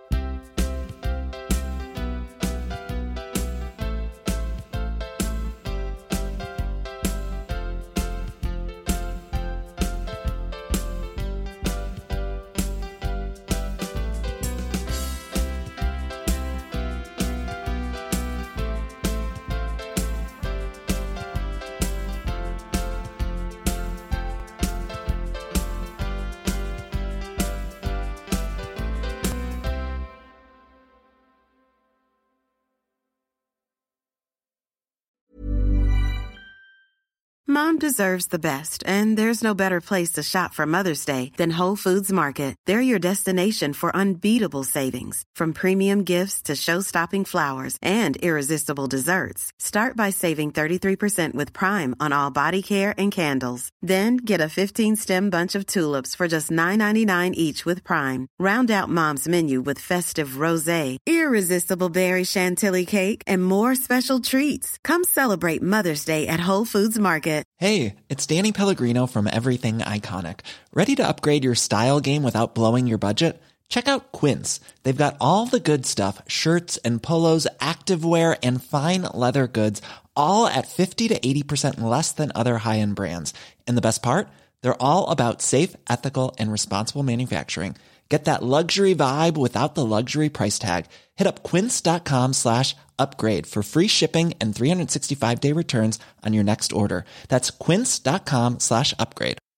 Mom deserves the best, and there's no better place to shop for Mother's Day than Whole Foods Market. They're your destination for unbeatable savings, from premium gifts to show-stopping flowers and irresistible desserts. Start by saving 33% with Prime on all body care and candles. Then get a 15-stem bunch of tulips for just $9.99 each with Prime. Round out Mom's menu with festive rosé, irresistible berry chantilly cake, and more special treats. Come celebrate Mother's Day at Whole Foods Market. Hey, it's Danny Pellegrino from Everything Iconic. Ready to upgrade your style game without blowing your budget? Check out Quince. They've got all the good stuff, shirts and polos, activewear, and fine leather goods, all at 50 to 80% less than other high-end brands. And the best part? They're all about safe, ethical, and responsible manufacturing. Get that luxury vibe without the luxury price tag. Hit up quince.com/upgrade for free shipping and 365-day returns on your next order. That's quince.com/upgrade.